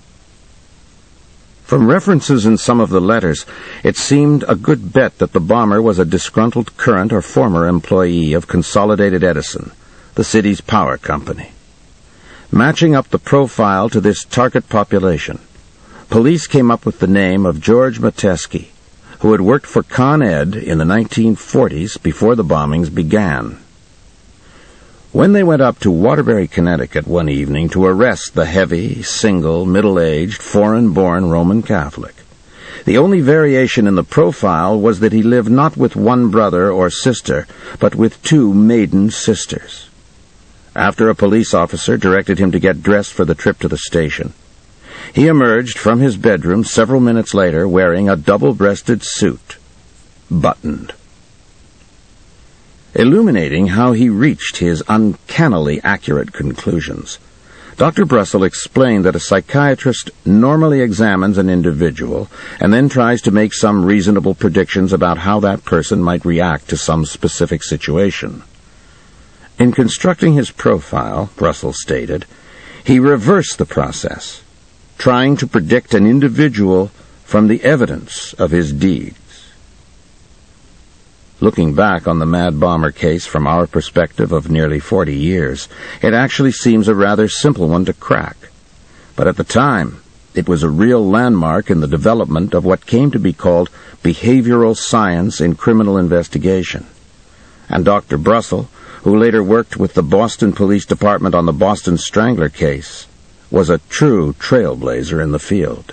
From references in some of the letters, it seemed a good bet that the bomber was a disgruntled current or former employee of Consolidated Edison, the city's power company. Matching up the profile to this target population, police came up with the name of George Metesky, who had worked for Con Ed in the 1940s before the bombings began. When they went up to Waterbury, Connecticut one evening to arrest the heavy, single, middle-aged, foreign-born Roman Catholic, the only variation in the profile was that he lived not with one brother or sister, but with two maiden sisters. After a police officer directed him to get dressed for the trip to the station, he emerged from his bedroom several minutes later wearing a double-breasted suit, buttoned. Illuminating how he reached his uncannily accurate conclusions, Dr. Brussel explained that a psychiatrist normally examines an individual and then tries to make some reasonable predictions about how that person might react to some specific situation. In constructing his profile, Brussel stated, he reversed the process, trying to predict an individual from the evidence of his deeds. Looking back on the Mad Bomber case from our perspective of nearly 40 years, it actually seems a rather simple one to crack. But at the time, it was a real landmark in the development of what came to be called behavioral science in criminal investigation. And Dr. Brussel, who later worked with the Boston Police Department on the Boston Strangler case, was a true trailblazer in the field.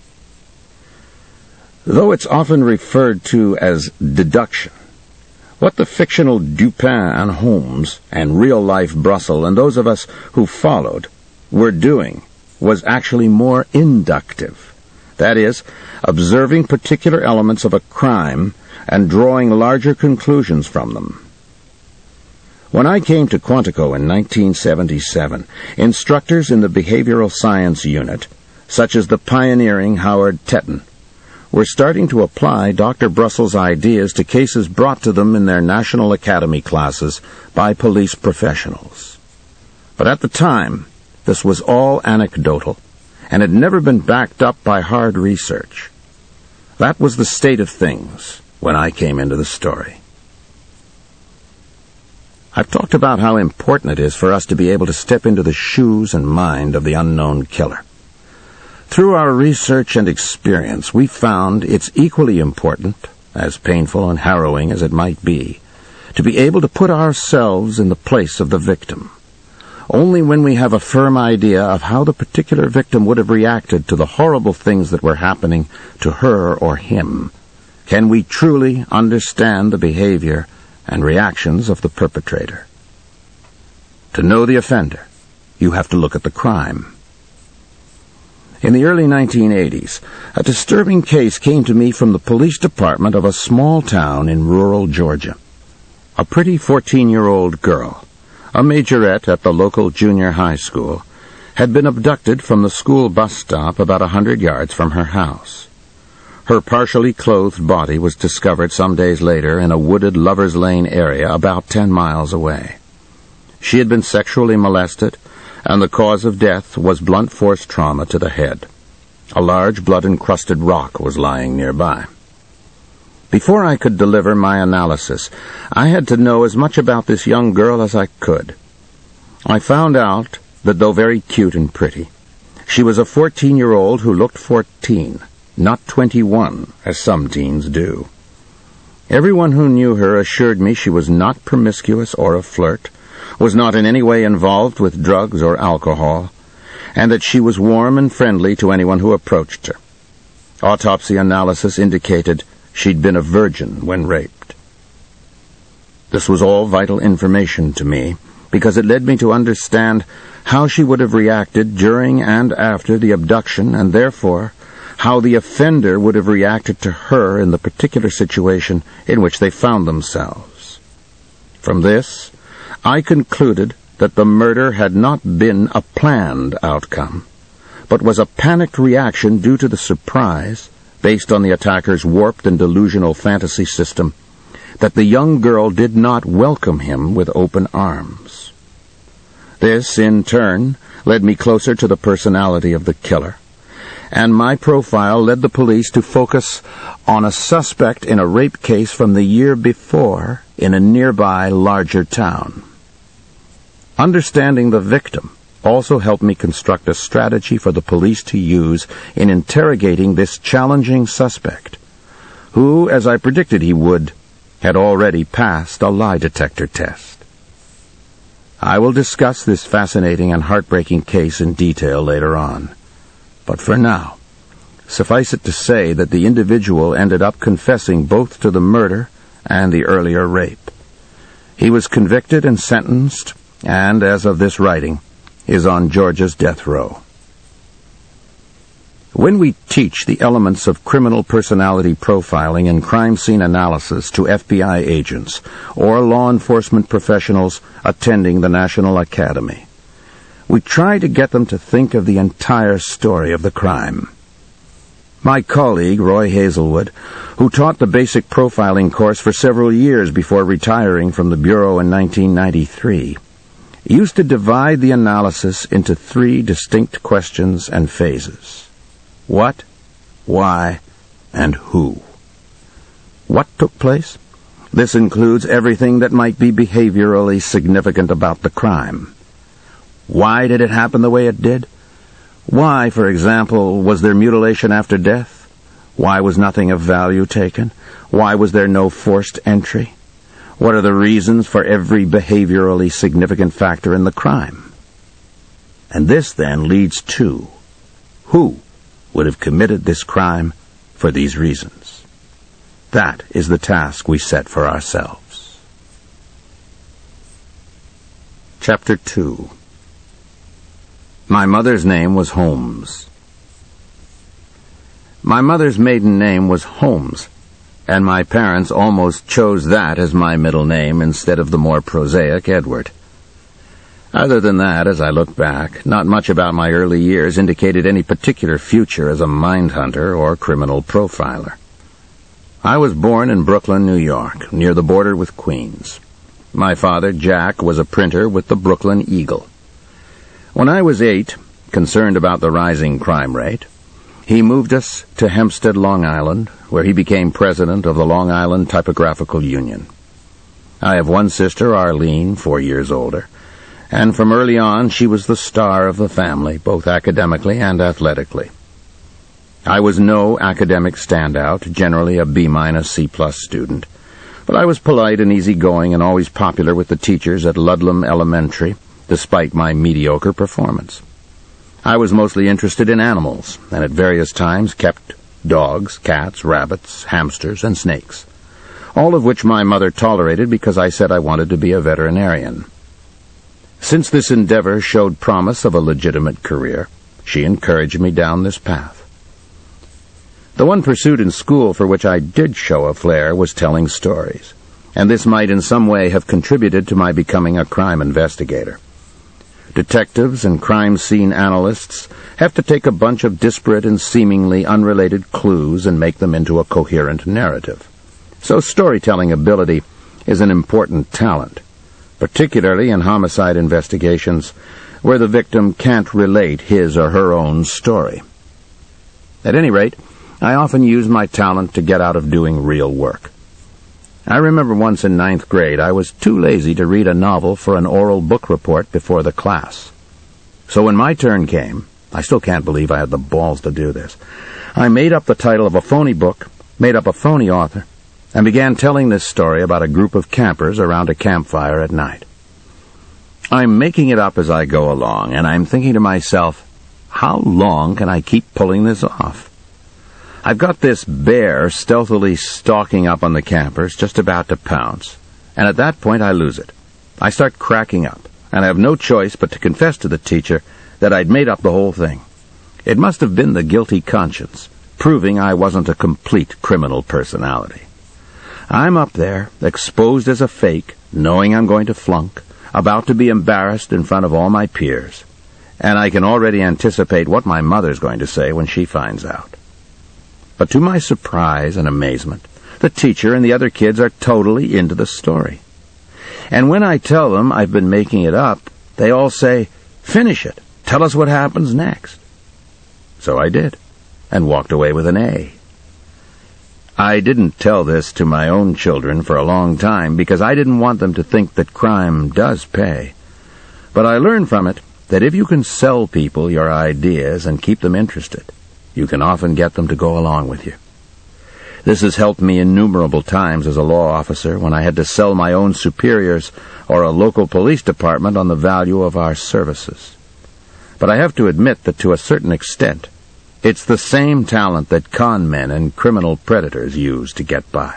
Though it's often referred to as deduction, what the fictional Dupin and Holmes and real-life Brussel and those of us who followed were doing was actually more inductive. That is, observing particular elements of a crime and drawing larger conclusions from them. When I came to Quantico in 1977, instructors in the behavioral science unit, such as the pioneering Howard Tetton, were starting to apply Dr. Brussel's ideas to cases brought to them in their National Academy classes by police professionals. But at the time, this was all anecdotal and had never been backed up by hard research. That was the state of things when I came into the story. I've talked about how important it is for us to be able to step into the shoes and mind of the unknown killer. Through our research and experience, we found it's equally important, as painful and harrowing as it might be, to be able to put ourselves in the place of the victim. Only when we have a firm idea of how the particular victim would have reacted to the horrible things that were happening to her or him can we truly understand the behavior and reactions of the perpetrator. To know the offender, you have to look at the crime. In the early 1980s, a disturbing case came to me from the police department of a small town in rural Georgia. A pretty 14-year-old girl, a majorette at the local junior high school, had been abducted from the school bus stop about 100 yards from her house. Her partially clothed body was discovered some days later in a wooded Lover's Lane area about 10 miles away. She had been sexually molested, and the cause of death was blunt force trauma to the head. A large blood-encrusted rock was lying nearby. Before I could deliver my analysis, I had to know as much about this young girl as I could. I found out that though very cute and pretty, she was a 14-year-old who looked 14, not 21, as some teens do. Everyone who knew her assured me she was not promiscuous or a flirt, was not in any way involved with drugs or alcohol, and that she was warm and friendly to anyone who approached her. Autopsy analysis indicated she'd been a virgin when raped. This was all vital information to me, because it led me to understand how she would have reacted during and after the abduction, and therefore how the offender would have reacted to her in the particular situation in which they found themselves. From this, I concluded that the murder had not been a planned outcome, but was a panicked reaction due to the surprise, based on the attacker's warped and delusional fantasy system, that the young girl did not welcome him with open arms. This, in turn, led me closer to the personality of the killer, and my profile led the police to focus on a suspect in a rape case from the year before in a nearby larger town. Understanding the victim also helped me construct a strategy for the police to use in interrogating this challenging suspect, who, as I predicted he would, had already passed a lie detector test. I will discuss this fascinating and heartbreaking case in detail later on, but for now, suffice it to say that the individual ended up confessing both to the murder and the earlier rape. He was convicted and sentenced, and, as of this writing, is on Georgia's death row. When we teach the elements of criminal personality profiling and crime scene analysis to FBI agents or law enforcement professionals attending the National Academy, we try to get them to think of the entire story of the crime. My colleague, Roy Hazelwood, who taught the basic profiling course for several years before retiring from the Bureau in 1993, used to divide the analysis into 3 distinct questions and phases. What, why, and who. What took place? This includes everything that might be behaviorally significant about the crime. Why did it happen the way it did? Why, for example, was there mutilation after death? Why was nothing of value taken? Why was there no forced entry? What are the reasons for every behaviorally significant factor in the crime? And this then leads to who would have committed this crime for these reasons. That is the task we set for ourselves. Chapter 2. My mother's name was Holmes. My mother's maiden name was Holmes, and my parents almost chose that as my middle name instead of the more prosaic Edward. Other than that, as I look back, not much about my early years indicated any particular future as a mind hunter or criminal profiler. I was born in Brooklyn, New York, near the border with Queens. My father, Jack, was a printer with the Brooklyn Eagle. When I was 8, concerned about the rising crime rate, he moved us to Hempstead, Long Island, where he became president of the Long Island Typographical Union. I have one sister, Arlene, 4 years older, and from early on she was the star of the family, both academically and athletically. I was no academic standout, generally a B-C+ student, but I was polite and easygoing and always popular with the teachers at Ludlam Elementary, despite my mediocre performance. I was mostly interested in animals, and at various times kept dogs, cats, rabbits, hamsters, and snakes, all of which my mother tolerated because I said I wanted to be a veterinarian. Since this endeavor showed promise of a legitimate career, she encouraged me down this path. The one pursuit in school for which I did show a flair was telling stories, and this might in some way have contributed to my becoming a crime investigator. Detectives and crime scene analysts have to take a bunch of disparate and seemingly unrelated clues and make them into a coherent narrative. So storytelling ability is an important talent, particularly in homicide investigations where the victim can't relate his or her own story. At any rate, I often used my talent to get out of doing real work. I remember once in 9th grade I was too lazy to read a novel for an oral book report before the class. So when my turn came, I still can't believe I had the balls to do this, I made up the title of a phony book, made up a phony author, and began telling this story about a group of campers around a campfire at night. I'm making it up as I go along, and I'm thinking to myself, how long can I keep pulling this off? I've got this bear stealthily stalking up on the campers, just about to pounce, and at that point I lose it. I start cracking up, and I have no choice but to confess to the teacher that I'd made up the whole thing. It must have been the guilty conscience, proving I wasn't a complete criminal personality. I'm up there, exposed as a fake, knowing I'm going to flunk, about to be embarrassed in front of all my peers, and I can already anticipate what my mother's going to say when she finds out. But to my surprise and amazement, the teacher and the other kids are totally into the story. And when I tell them I've been making it up, they all say, "Finish it. Tell us what happens next." So I did, and walked away with an A. I didn't tell this to my own children for a long time because I didn't want them to think that crime does pay. But I learned from it that if you can sell people your ideas and keep them interested, you can often get them to go along with you. This has helped me innumerable times as a law officer when I had to sell my own superiors or a local police department on the value of our services. But I have to admit that to a certain extent, it's the same talent that con men and criminal predators use to get by.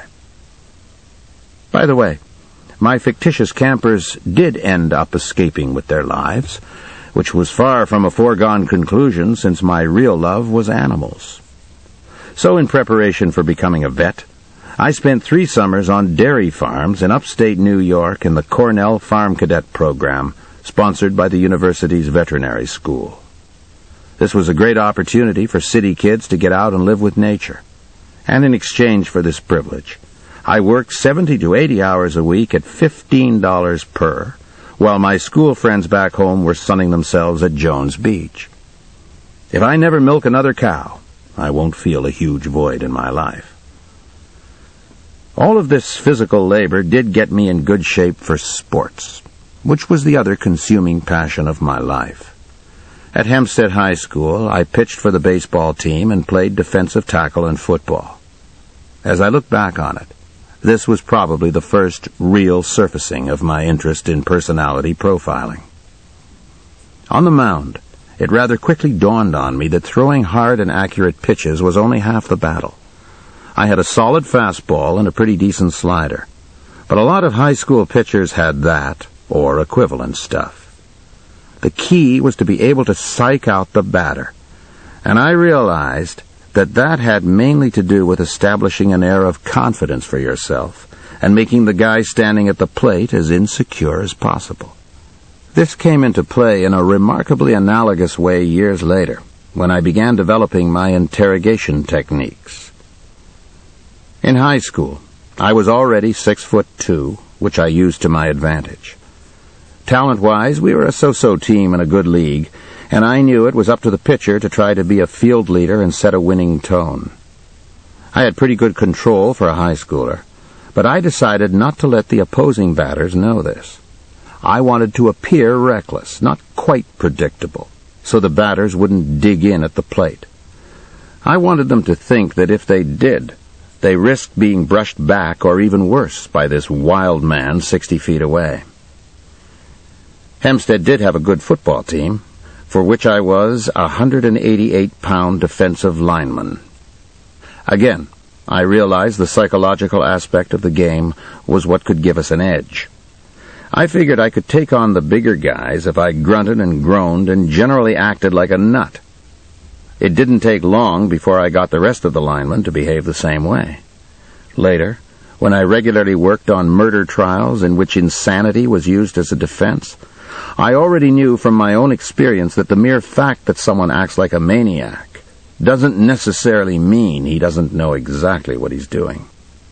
By the way, my fictitious campers did end up escaping with their lives, which was far from a foregone conclusion since my real love was animals. So in preparation for becoming a vet, I spent 3 summers on dairy farms in upstate New York in the Cornell Farm Cadet Program, sponsored by the university's veterinary school. This was a great opportunity for city kids to get out and live with nature. And in exchange for this privilege, I worked 70 to 80 hours a week at $15 per, while my school friends back home were sunning themselves at Jones Beach. If I never milk another cow, I won't feel a huge void in my life. All of this physical labor did get me in good shape for sports, which was the other consuming passion of my life. At Hempstead High School, I pitched for the baseball team and played defensive tackle in football. As I look back on it, this was probably the first real surfacing of my interest in personality profiling. On the mound, it rather quickly dawned on me that throwing hard and accurate pitches was only half the battle. I had a solid fastball and a pretty decent slider, but a lot of high school pitchers had that, or equivalent stuff. The key was to be able to psych out the batter, and I realized that had mainly to do with establishing an air of confidence for yourself and making the guy standing at the plate as insecure as possible. This came into play in a remarkably analogous way years later, when I began developing my interrogation techniques. In high school, I was already 6'2", which I used to my advantage. Talent-wise, we were a so-so team in a good league, and I knew it was up to the pitcher to try to be a field leader and set a winning tone. I had pretty good control for a high schooler, but I decided not to let the opposing batters know this. I wanted to appear reckless, not quite predictable, so the batters wouldn't dig in at the plate. I wanted them to think that if they did, they risked being brushed back or even worse by this wild man 60 feet away. Hempstead did have a good football team, for which I was a 188-pound defensive lineman. Again, I realized the psychological aspect of the game was what could give us an edge. I figured I could take on the bigger guys if I grunted and groaned and generally acted like a nut. It didn't take long before I got the rest of the linemen to behave the same way. Later, when I regularly worked on murder trials in which insanity was used as a defense, I already knew from my own experience that the mere fact that someone acts like a maniac doesn't necessarily mean he doesn't know exactly what he's doing.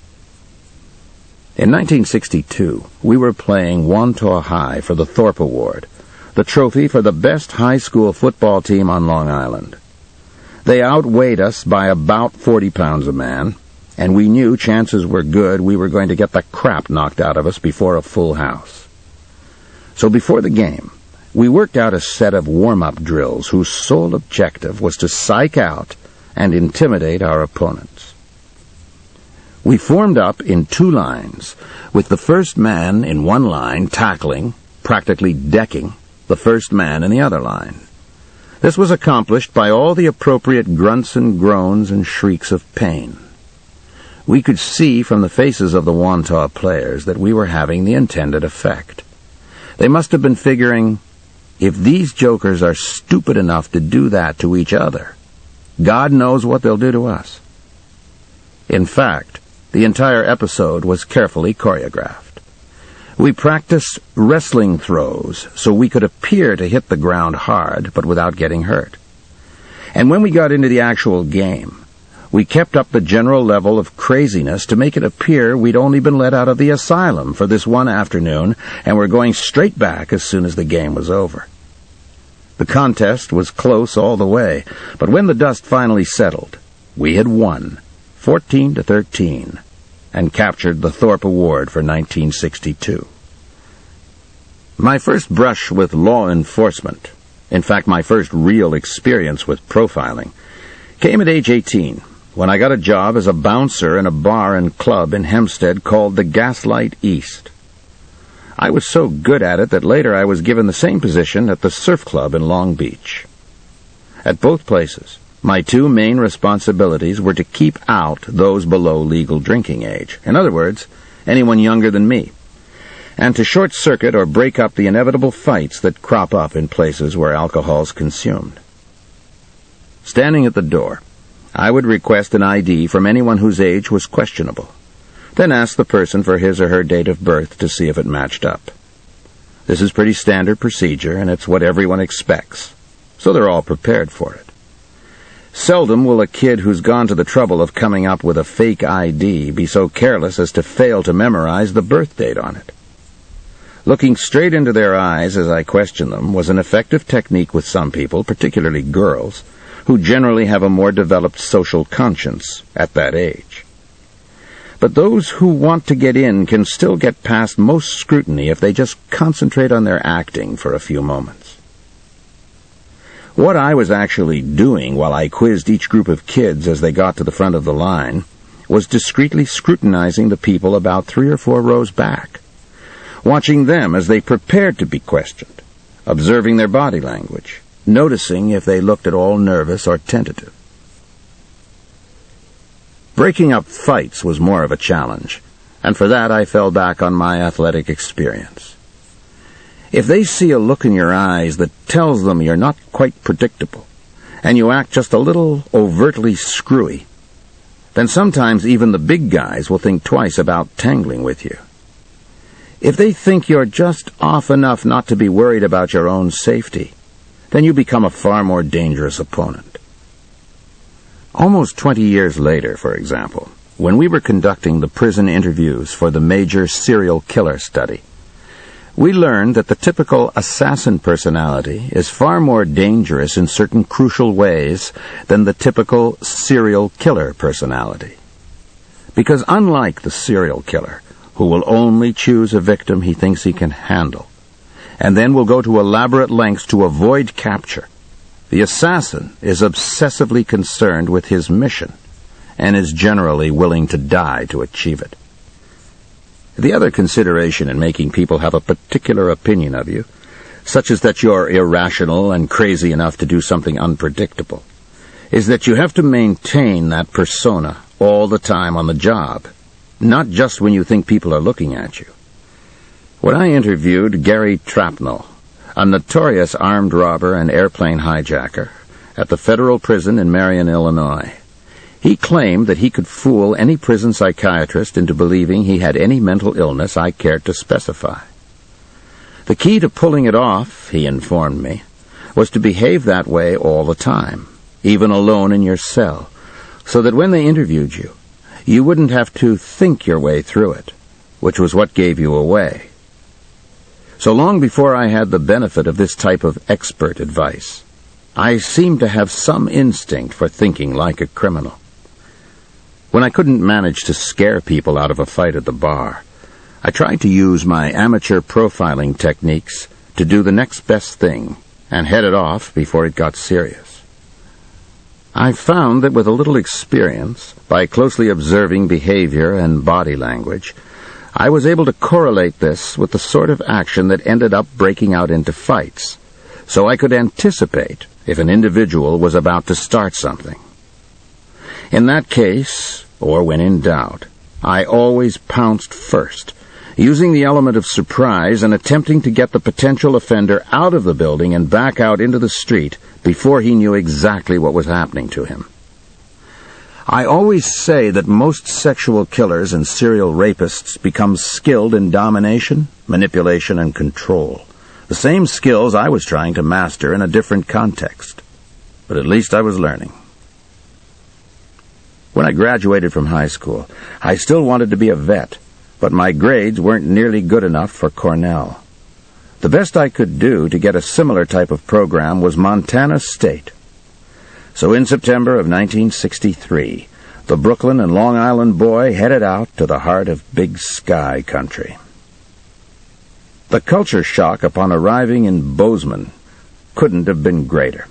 In 1962, we were playing Wantagh High for the Thorpe Award, the trophy for the best high school football team on Long Island. They outweighed us by about 40 pounds a man, and we knew chances were good we were going to get the crap knocked out of us before a full house. So before the game, we worked out a set of warm-up drills whose sole objective was to psych out and intimidate our opponents. We formed up in 2 lines, with the first man in one line tackling, practically decking, the first man in the other line. This was accomplished by all the appropriate grunts and groans and shrieks of pain. We could see from the faces of the Wantagh players that we were having the intended effect. They must have been figuring, if these jokers are stupid enough to do that to each other, God knows what they'll do to us. In fact, the entire episode was carefully choreographed. We practiced wrestling throws so we could appear to hit the ground hard but without getting hurt. And when we got into the actual game, we kept up the general level of craziness to make it appear we'd only been let out of the asylum for this one afternoon and were going straight back as soon as the game was over. The contest was close all the way, but when the dust finally settled, we had won, 14-13, and captured the Thorpe Award for 1962. My first brush with law enforcement, in fact my first real experience with profiling, came at age 18, when I got a job as a bouncer in a bar and club in Hempstead called the Gaslight East. I was so good at it that later I was given the same position at the Surf Club in Long Beach. At both places, my 2 main responsibilities were to keep out those below legal drinking age, in other words, anyone younger than me, and to short-circuit or break up the inevitable fights that crop up in places where alcohol's consumed. Standing at the door, I would request an ID from anyone whose age was questionable, then ask the person for his or her date of birth to see if it matched up. This is pretty standard procedure, and it's what everyone expects, so they're all prepared for it. Seldom will a kid who's gone to the trouble of coming up with a fake ID be so careless as to fail to memorize the birth date on it. Looking straight into their eyes as I questioned them was an effective technique with some people, particularly girls, who generally have a more developed social conscience at that age. But those who want to get in can still get past most scrutiny if they just concentrate on their acting for a few moments. What I was actually doing while I quizzed each group of kids as they got to the front of the line was discreetly scrutinizing the people about 3 or 4 rows back, watching them as they prepared to be questioned, observing their body language, noticing if they looked at all nervous or tentative. Breaking up fights was more of a challenge, and for that I fell back on my athletic experience. If they see a look in your eyes that tells them you're not quite predictable, and you act just a little overtly screwy, then sometimes even the big guys will think twice about tangling with you. If they think you're just off enough not to be worried about your own safety, then you become a far more dangerous opponent. Almost 20 years later, for example, when we were conducting the prison interviews for the major serial killer study, we learned that the typical assassin personality is far more dangerous in certain crucial ways than the typical serial killer personality. Because unlike the serial killer, who will only choose a victim he thinks he can handle, and then will go to elaborate lengths to avoid capture, the assassin is obsessively concerned with his mission and is generally willing to die to achieve it. The other consideration in making people have a particular opinion of you, such as that you're irrational and crazy enough to do something unpredictable, is that you have to maintain that persona all the time on the job, not just when you think people are looking at you. When I interviewed Gary Trapnell, a notorious armed robber and airplane hijacker, at the federal prison in Marion, Illinois, he claimed that he could fool any prison psychiatrist into believing he had any mental illness I cared to specify. The key to pulling it off, he informed me, was to behave that way all the time, even alone in your cell, so that when they interviewed you, you wouldn't have to think your way through it, which was what gave you away. So long before I had the benefit of this type of expert advice, I seemed to have some instinct for thinking like a criminal. When I couldn't manage to scare people out of a fight at the bar, I tried to use my amateur profiling techniques to do the next best thing and head it off before it got serious. I found that with a little experience, by closely observing behavior and body language, I was able to correlate this with the sort of action that ended up breaking out into fights, so I could anticipate if an individual was about to start something. In that case, or when in doubt, I always pounced first, using the element of surprise and attempting to get the potential offender out of the building and back out into the street before he knew exactly what was happening to him. I always say that most sexual killers and serial rapists become skilled in domination, manipulation, and control. The same skills I was trying to master in a different context. But at least I was learning. When I graduated from high school, I still wanted to be a vet, but my grades weren't nearly good enough for Cornell. The best I could do to get a similar type of program was Montana State. So in September of 1963, the Brooklyn and Long Island boy headed out to the heart of Big Sky country. The culture shock upon arriving in Bozeman couldn't have been greater.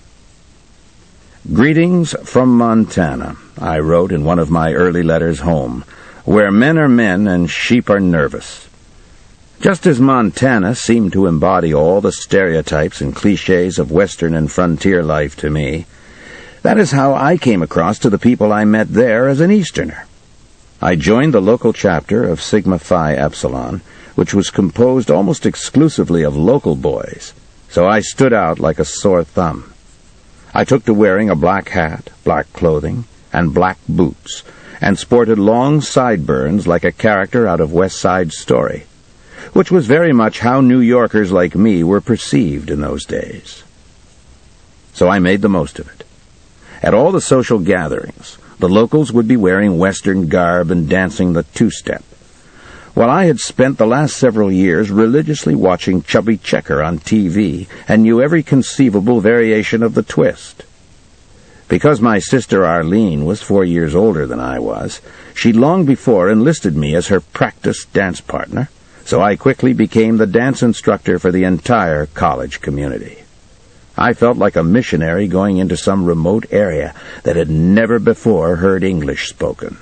"Greetings from Montana," I wrote in one of my early letters home, "where men are men and sheep are nervous." Just as Montana seemed to embody all the stereotypes and cliches of Western and frontier life to me, that is how I came across to the people I met there as an Easterner. I joined the local chapter of Sigma Phi Epsilon, which was composed almost exclusively of local boys, so I stood out like a sore thumb. I took to wearing a black hat, black clothing, and black boots, and sported long sideburns like a character out of West Side Story, which was very much how New Yorkers like me were perceived in those days. So I made the most of it. At all the social gatherings, the locals would be wearing Western garb and dancing the two-step, while I had spent the last several years religiously watching Chubby Checker on TV and knew every conceivable variation of the twist. Because my sister Arlene was 4 years older than I was, she'd long before enlisted me as her practice dance partner, so I quickly became the dance instructor for the entire college community. I felt like a missionary going into some remote area that had never before heard English spoken.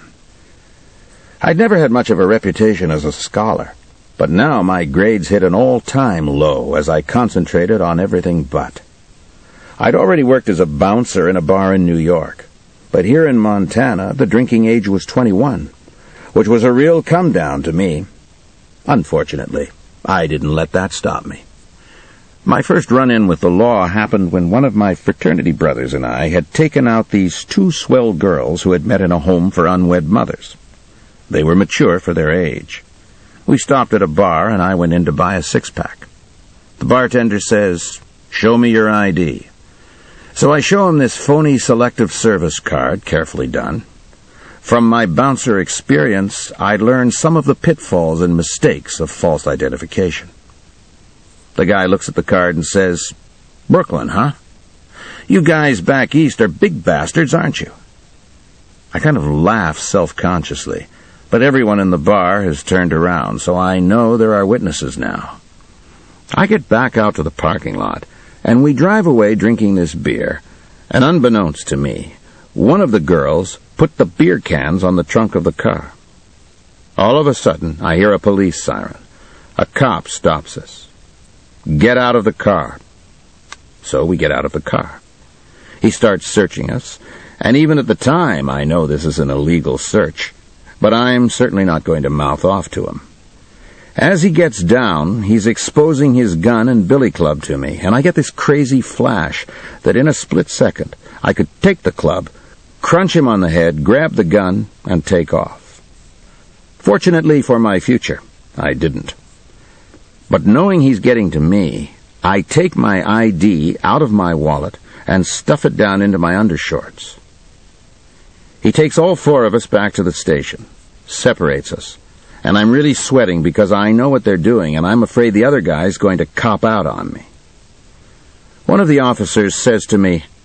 I'd never had much of a reputation as a scholar, but now my grades hit an all-time low as I concentrated on everything but. I'd already worked as a bouncer in a bar in New York, but here in Montana the drinking age was 21, which was a real come-down to me. Unfortunately, I didn't let that stop me. My first run-in with the law happened when one of my fraternity brothers and I had taken out these two swell girls who had met in a home for unwed mothers. They were mature for their age. We stopped at a bar, and I went in to buy a six-pack. The bartender says, "Show me your ID." So I show him this phony selective service card, carefully done. From my bouncer experience, I'd learned some of the pitfalls and mistakes of false identification. The guy looks at the card and says, "Brooklyn, huh? You guys back east are big bastards, aren't you?" I kind of laugh self-consciously, but everyone in the bar has turned around, so I know there are witnesses now. I get back out to the parking lot, and we drive away drinking this beer, and unbeknownst to me, one of the girls put the beer cans on the trunk of the car. All of a sudden, I hear a police siren. A cop stops us. "Get out of the car." So we get out of the car. He starts searching us, and even at the time I know this is an illegal search, but I'm certainly not going to mouth off to him. As he gets down, he's exposing his gun and billy club to me, and I get this crazy flash that in a split second I could take the club, crunch him on the head, grab the gun, and take off. Fortunately for my future, I didn't. But knowing he's getting to me, I take my ID out of my wallet and stuff it down into my undershorts. He takes all four of us back to the station, separates us, and I'm really sweating because I know what they're doing, and I'm afraid the other guy's going to cop out on me. One of the officers says to me,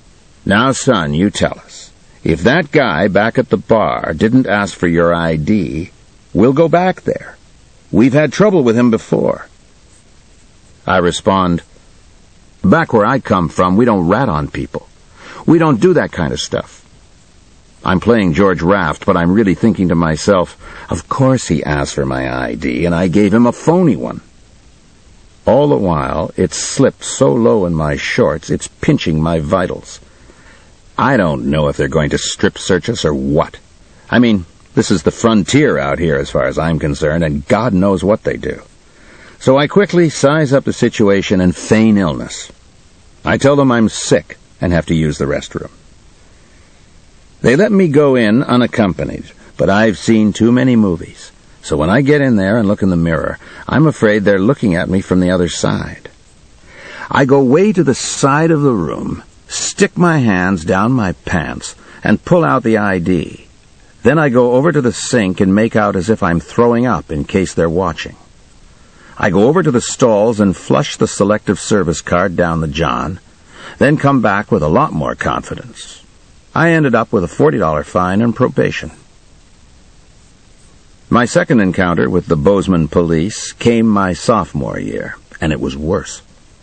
Now, son, you tell us. If that guy back at the bar didn't ask for your ID, we'll go back there. We've had trouble with him before. I respond, back where I come from, we don't rat on people. We don't do that kind of stuff. I'm playing George Raft, but I'm really thinking to myself, of course he asked for my ID, and I gave him a phony one. All the while, it's slipped so low in my shorts, it's pinching my vitals. I don't know if they're going to strip search us or what. I mean, this is the frontier out here as far as I'm concerned, and God knows what they do. So I quickly size up the situation and feign illness. I tell them I'm sick and have to use the restroom. They let me go in unaccompanied, but I've seen too many movies. So when I get in there and look in the mirror, I'm afraid they're looking at me from the other side. I go way to the side of the room, stick my hands down my pants, and pull out the ID. Then I go over to the sink and make out as if I'm throwing up in case they're watching. I go over to the stalls and flush the selective service card down the john, then come back with a lot more confidence. I ended up with a $40 fine and probation. My second encounter with the Bozeman police came my sophomore year, and it was worse.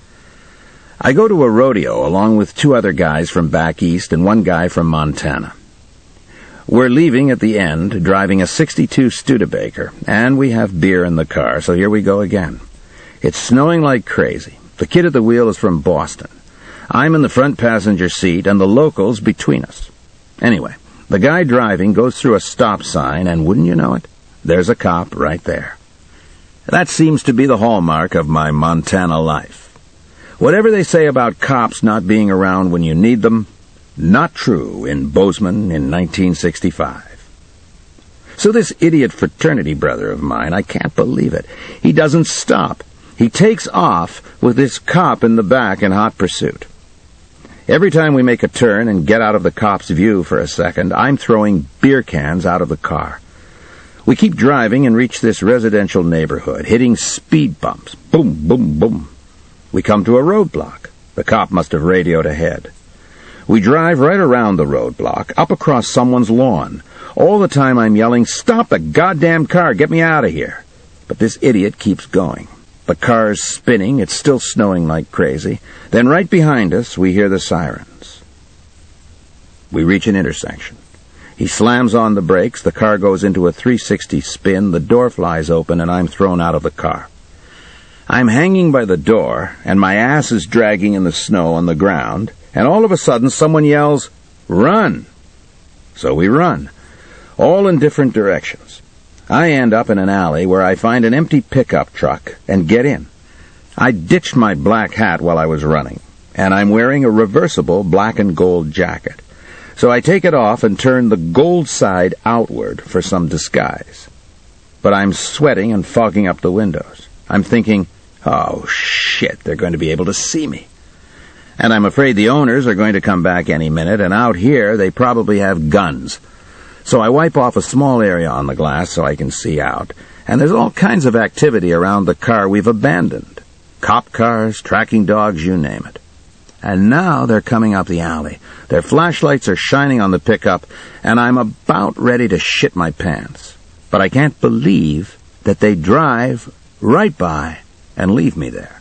I go to a rodeo along with 2 other guys from back east and 1 guy from Montana. We're leaving at the end, driving a 62 Studebaker, and we have beer in the car, so here we go again. It's snowing like crazy. The kid at the wheel is from Boston. I'm in the front passenger seat, and the locals between us. Anyway, the guy driving goes through a stop sign, and wouldn't you know it, there's a cop right there. That seems to be the hallmark of my Montana life. Whatever they say about cops not being around when you need them, not true in Bozeman in 1965. So this idiot fraternity brother of mine, I can't believe it. He doesn't stop. He takes off with this cop in the back in hot pursuit. Every time we make a turn and get out of the cop's view for a second, I'm throwing beer cans out of the car. We keep driving and reach this residential neighborhood, hitting speed bumps. Boom, boom, boom. We come to a roadblock. The cop must have radioed ahead. We drive right around the roadblock, up across someone's lawn. All the time I'm yelling, "Stop the goddamn car, get me out of here." But this idiot keeps going. The car's spinning, it's still snowing like crazy. Then right behind us, we hear the sirens. We reach an intersection. He slams on the brakes, the car goes into a 360 spin, the door flies open, and I'm thrown out of the car. I'm hanging by the door, and my ass is dragging in the snow on the ground, and all of a sudden someone yells, "Run!" So we run, all in different directions. I end up in an alley where I find an empty pickup truck and get in. I ditched my black hat while I was running, and I'm wearing a reversible black and gold jacket. So I take it off and turn the gold side outward for some disguise. But I'm sweating and fogging up the windows. I'm thinking, oh shit, they're going to be able to see me. And I'm afraid the owners are going to come back any minute, and out here they probably have guns. So I wipe off a small area on the glass so I can see out, and there's all kinds of activity around the car we've abandoned. Cop cars, tracking dogs, you name it. And now they're coming up the alley. Their flashlights are shining on the pickup, and I'm about ready to shit my pants. But I can't believe that they drive right by and leave me there.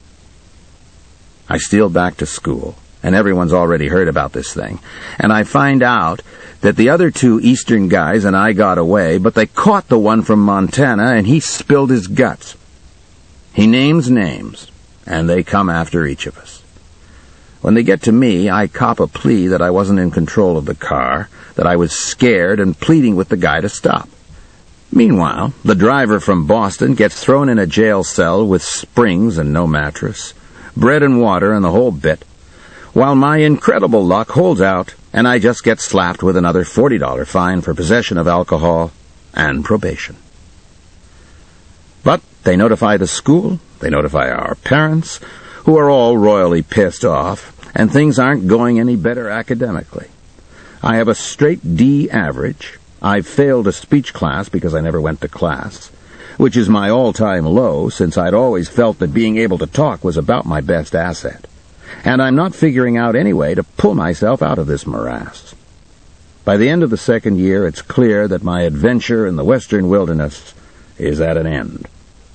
I steal back to school, and everyone's already heard about this thing, and I find out that the other 2 Eastern guys and I got away, but they caught the one from Montana, and he spilled his guts. He names names, and they come after each of us. When they get to me, I cop a plea that I wasn't in control of the car, that I was scared and pleading with the guy to stop. Meanwhile, the driver from Boston gets thrown in a jail cell with springs and no mattress, bread and water and the whole bit, while my incredible luck holds out, and I just get slapped with another $40 fine for possession of alcohol and probation. But they notify the school, they notify our parents, who are all royally pissed off, and things aren't going any better academically. I have a straight D average. I've failed a speech class because I never went to class, which is my all-time low since I'd always felt that being able to talk was about my best asset. and I'm not figuring out any way to pull myself out of this morass. By the end of the second year, it's clear that my adventure in the western wilderness is at an end.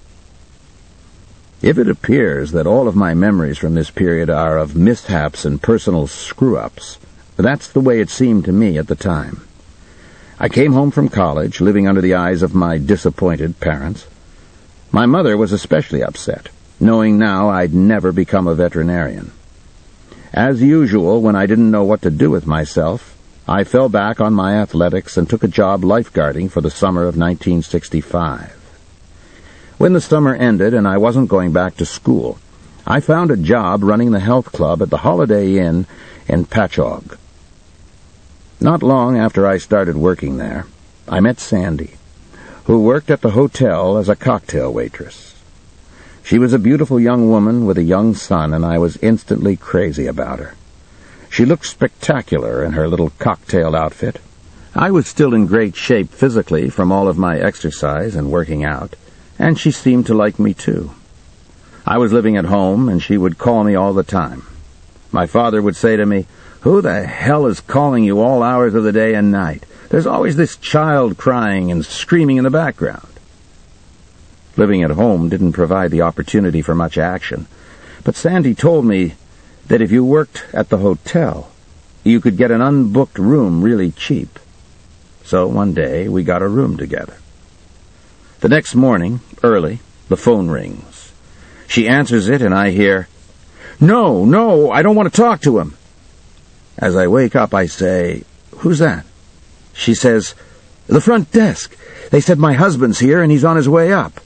If it appears that all of my memories from this period are of mishaps and personal screw-ups, that's the way it seemed to me at the time. I came home from college, living under the eyes of my disappointed parents. My mother was especially upset, knowing now I'd never become a veterinarian. As usual, when I didn't know what to do with myself, I fell back on my athletics and took a job lifeguarding for the summer of 1965. When the summer ended and I wasn't going back to school, I found a job running the health club at the Holiday Inn in Patchogue. Not long after I started working there, I met Sandy, who worked at the hotel as a cocktail waitress. She was a beautiful young woman with a young son, and I was instantly crazy about her. She looked spectacular in her little cocktail outfit. I was still in great shape physically from all of my exercise and working out, and she seemed to like me too. I was living at home, and she would call me all the time. My father would say to me, "Who the hell is calling you all hours of the day and night? There's always this child crying and screaming in the background." Living at home didn't provide the opportunity for much action, but Sandy told me that if you worked at the hotel, you could get an unbooked room really cheap. So one day, we got a room together. The next morning, early, the phone rings. She answers it, and I hear, No, I don't want to talk to him." As I wake up, I say, "Who's that?" She says, "The front desk. They said my husband's here, and he's on his way up."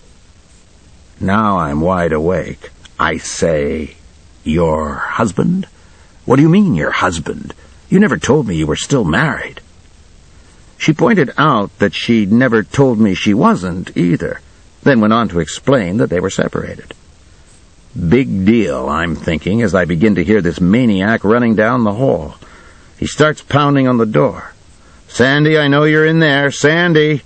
Now I'm wide awake. I say, "Your husband? What do you mean, your husband? You never told me you were still married." She pointed out that she'd never told me she wasn't either, then went on to explain that they were separated. Big deal, I'm thinking, as I begin to hear this maniac running down the hall. He starts pounding on the door. "Sandy, I know you're in there. Sandy!"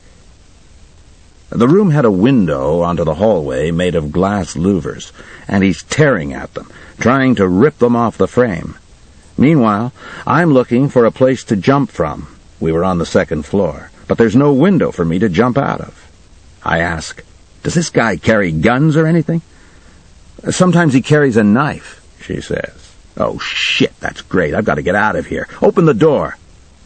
The room had a window onto the hallway made of glass louvers, and he's tearing at them, trying to rip them off the frame. Meanwhile, I'm looking for a place to jump from. We were on the second floor, but there's no window for me to jump out of. I ask, "Does this guy carry guns or anything?" "Sometimes he carries a knife," she says. "Oh, shit, that's great. I've got to get out of here. Open the door."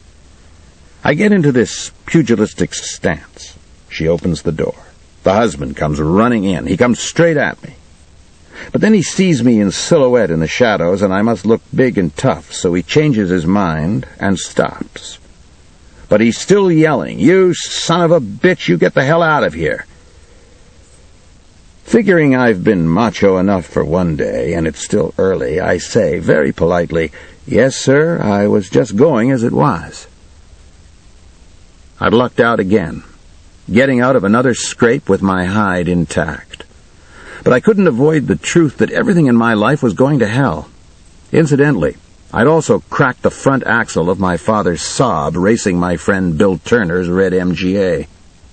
I get into this pugilistic stance. She opens the door. The husband comes running in. He comes straight at me. But then he sees me in silhouette in the shadows, and I must look big and tough, so he changes his mind and stops. But he's still yelling, "You son of a bitch, you get the hell out of here." Figuring I've been macho enough for one day, and it's still early, I say, very politely, "Yes, sir, I was just going as it was." I'd lucked out again, getting out of another scrape with my hide intact. But I couldn't avoid the truth that everything in my life was going to hell. Incidentally, I'd also cracked the front axle of my father's Saab racing my friend Bill Turner's red MGA.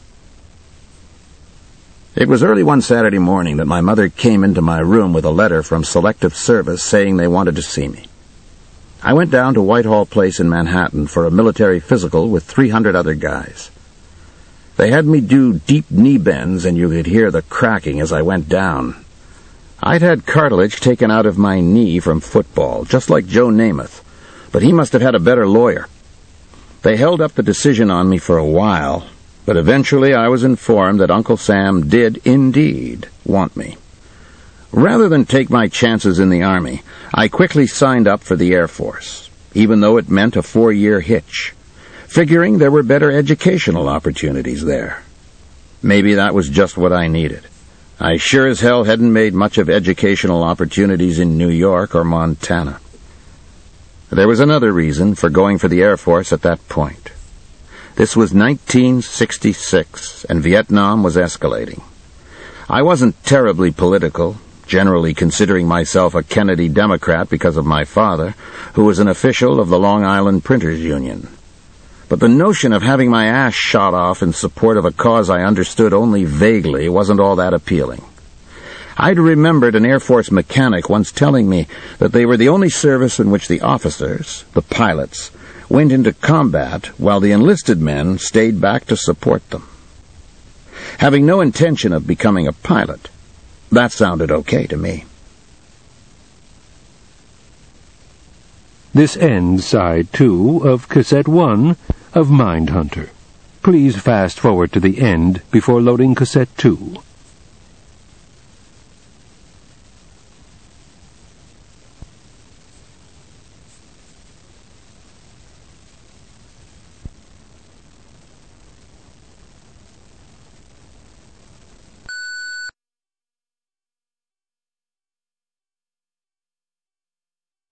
It was early one Saturday morning that my mother came into my room with a letter from Selective Service saying they wanted to see me. I went down to Whitehall Place in Manhattan for a military physical with 300 other guys. They had me do deep knee bends, and you could hear the cracking as I went down. I'd had cartilage taken out of my knee from football, just like Joe Namath, but he must have had a better lawyer. They held up the decision on me for a while, but eventually I was informed that Uncle Sam did indeed want me. Rather than take my chances in the Army, I quickly signed up for the Air Force, even though it meant a 4-year hitch, figuring there were better educational opportunities there. Maybe that was just what I needed. I sure as hell hadn't made much of educational opportunities in New York or Montana. There was another reason for going for the Air Force at that point. This was 1966, and Vietnam was escalating. I wasn't terribly political, generally considering myself a Kennedy Democrat because of my father, who was an official of the Long Island Printers Union. But the notion of having my ass shot off in support of a cause I understood only vaguely wasn't all that appealing. I'd remembered an Air Force mechanic once telling me that they were the only service in which the officers, the pilots, went into combat while the enlisted men stayed back to support them. Having no intention of becoming a pilot, that sounded okay to me. This ends Side 2 of Cassette 1 of Mindhunter. Please fast forward to the end before loading Cassette 2.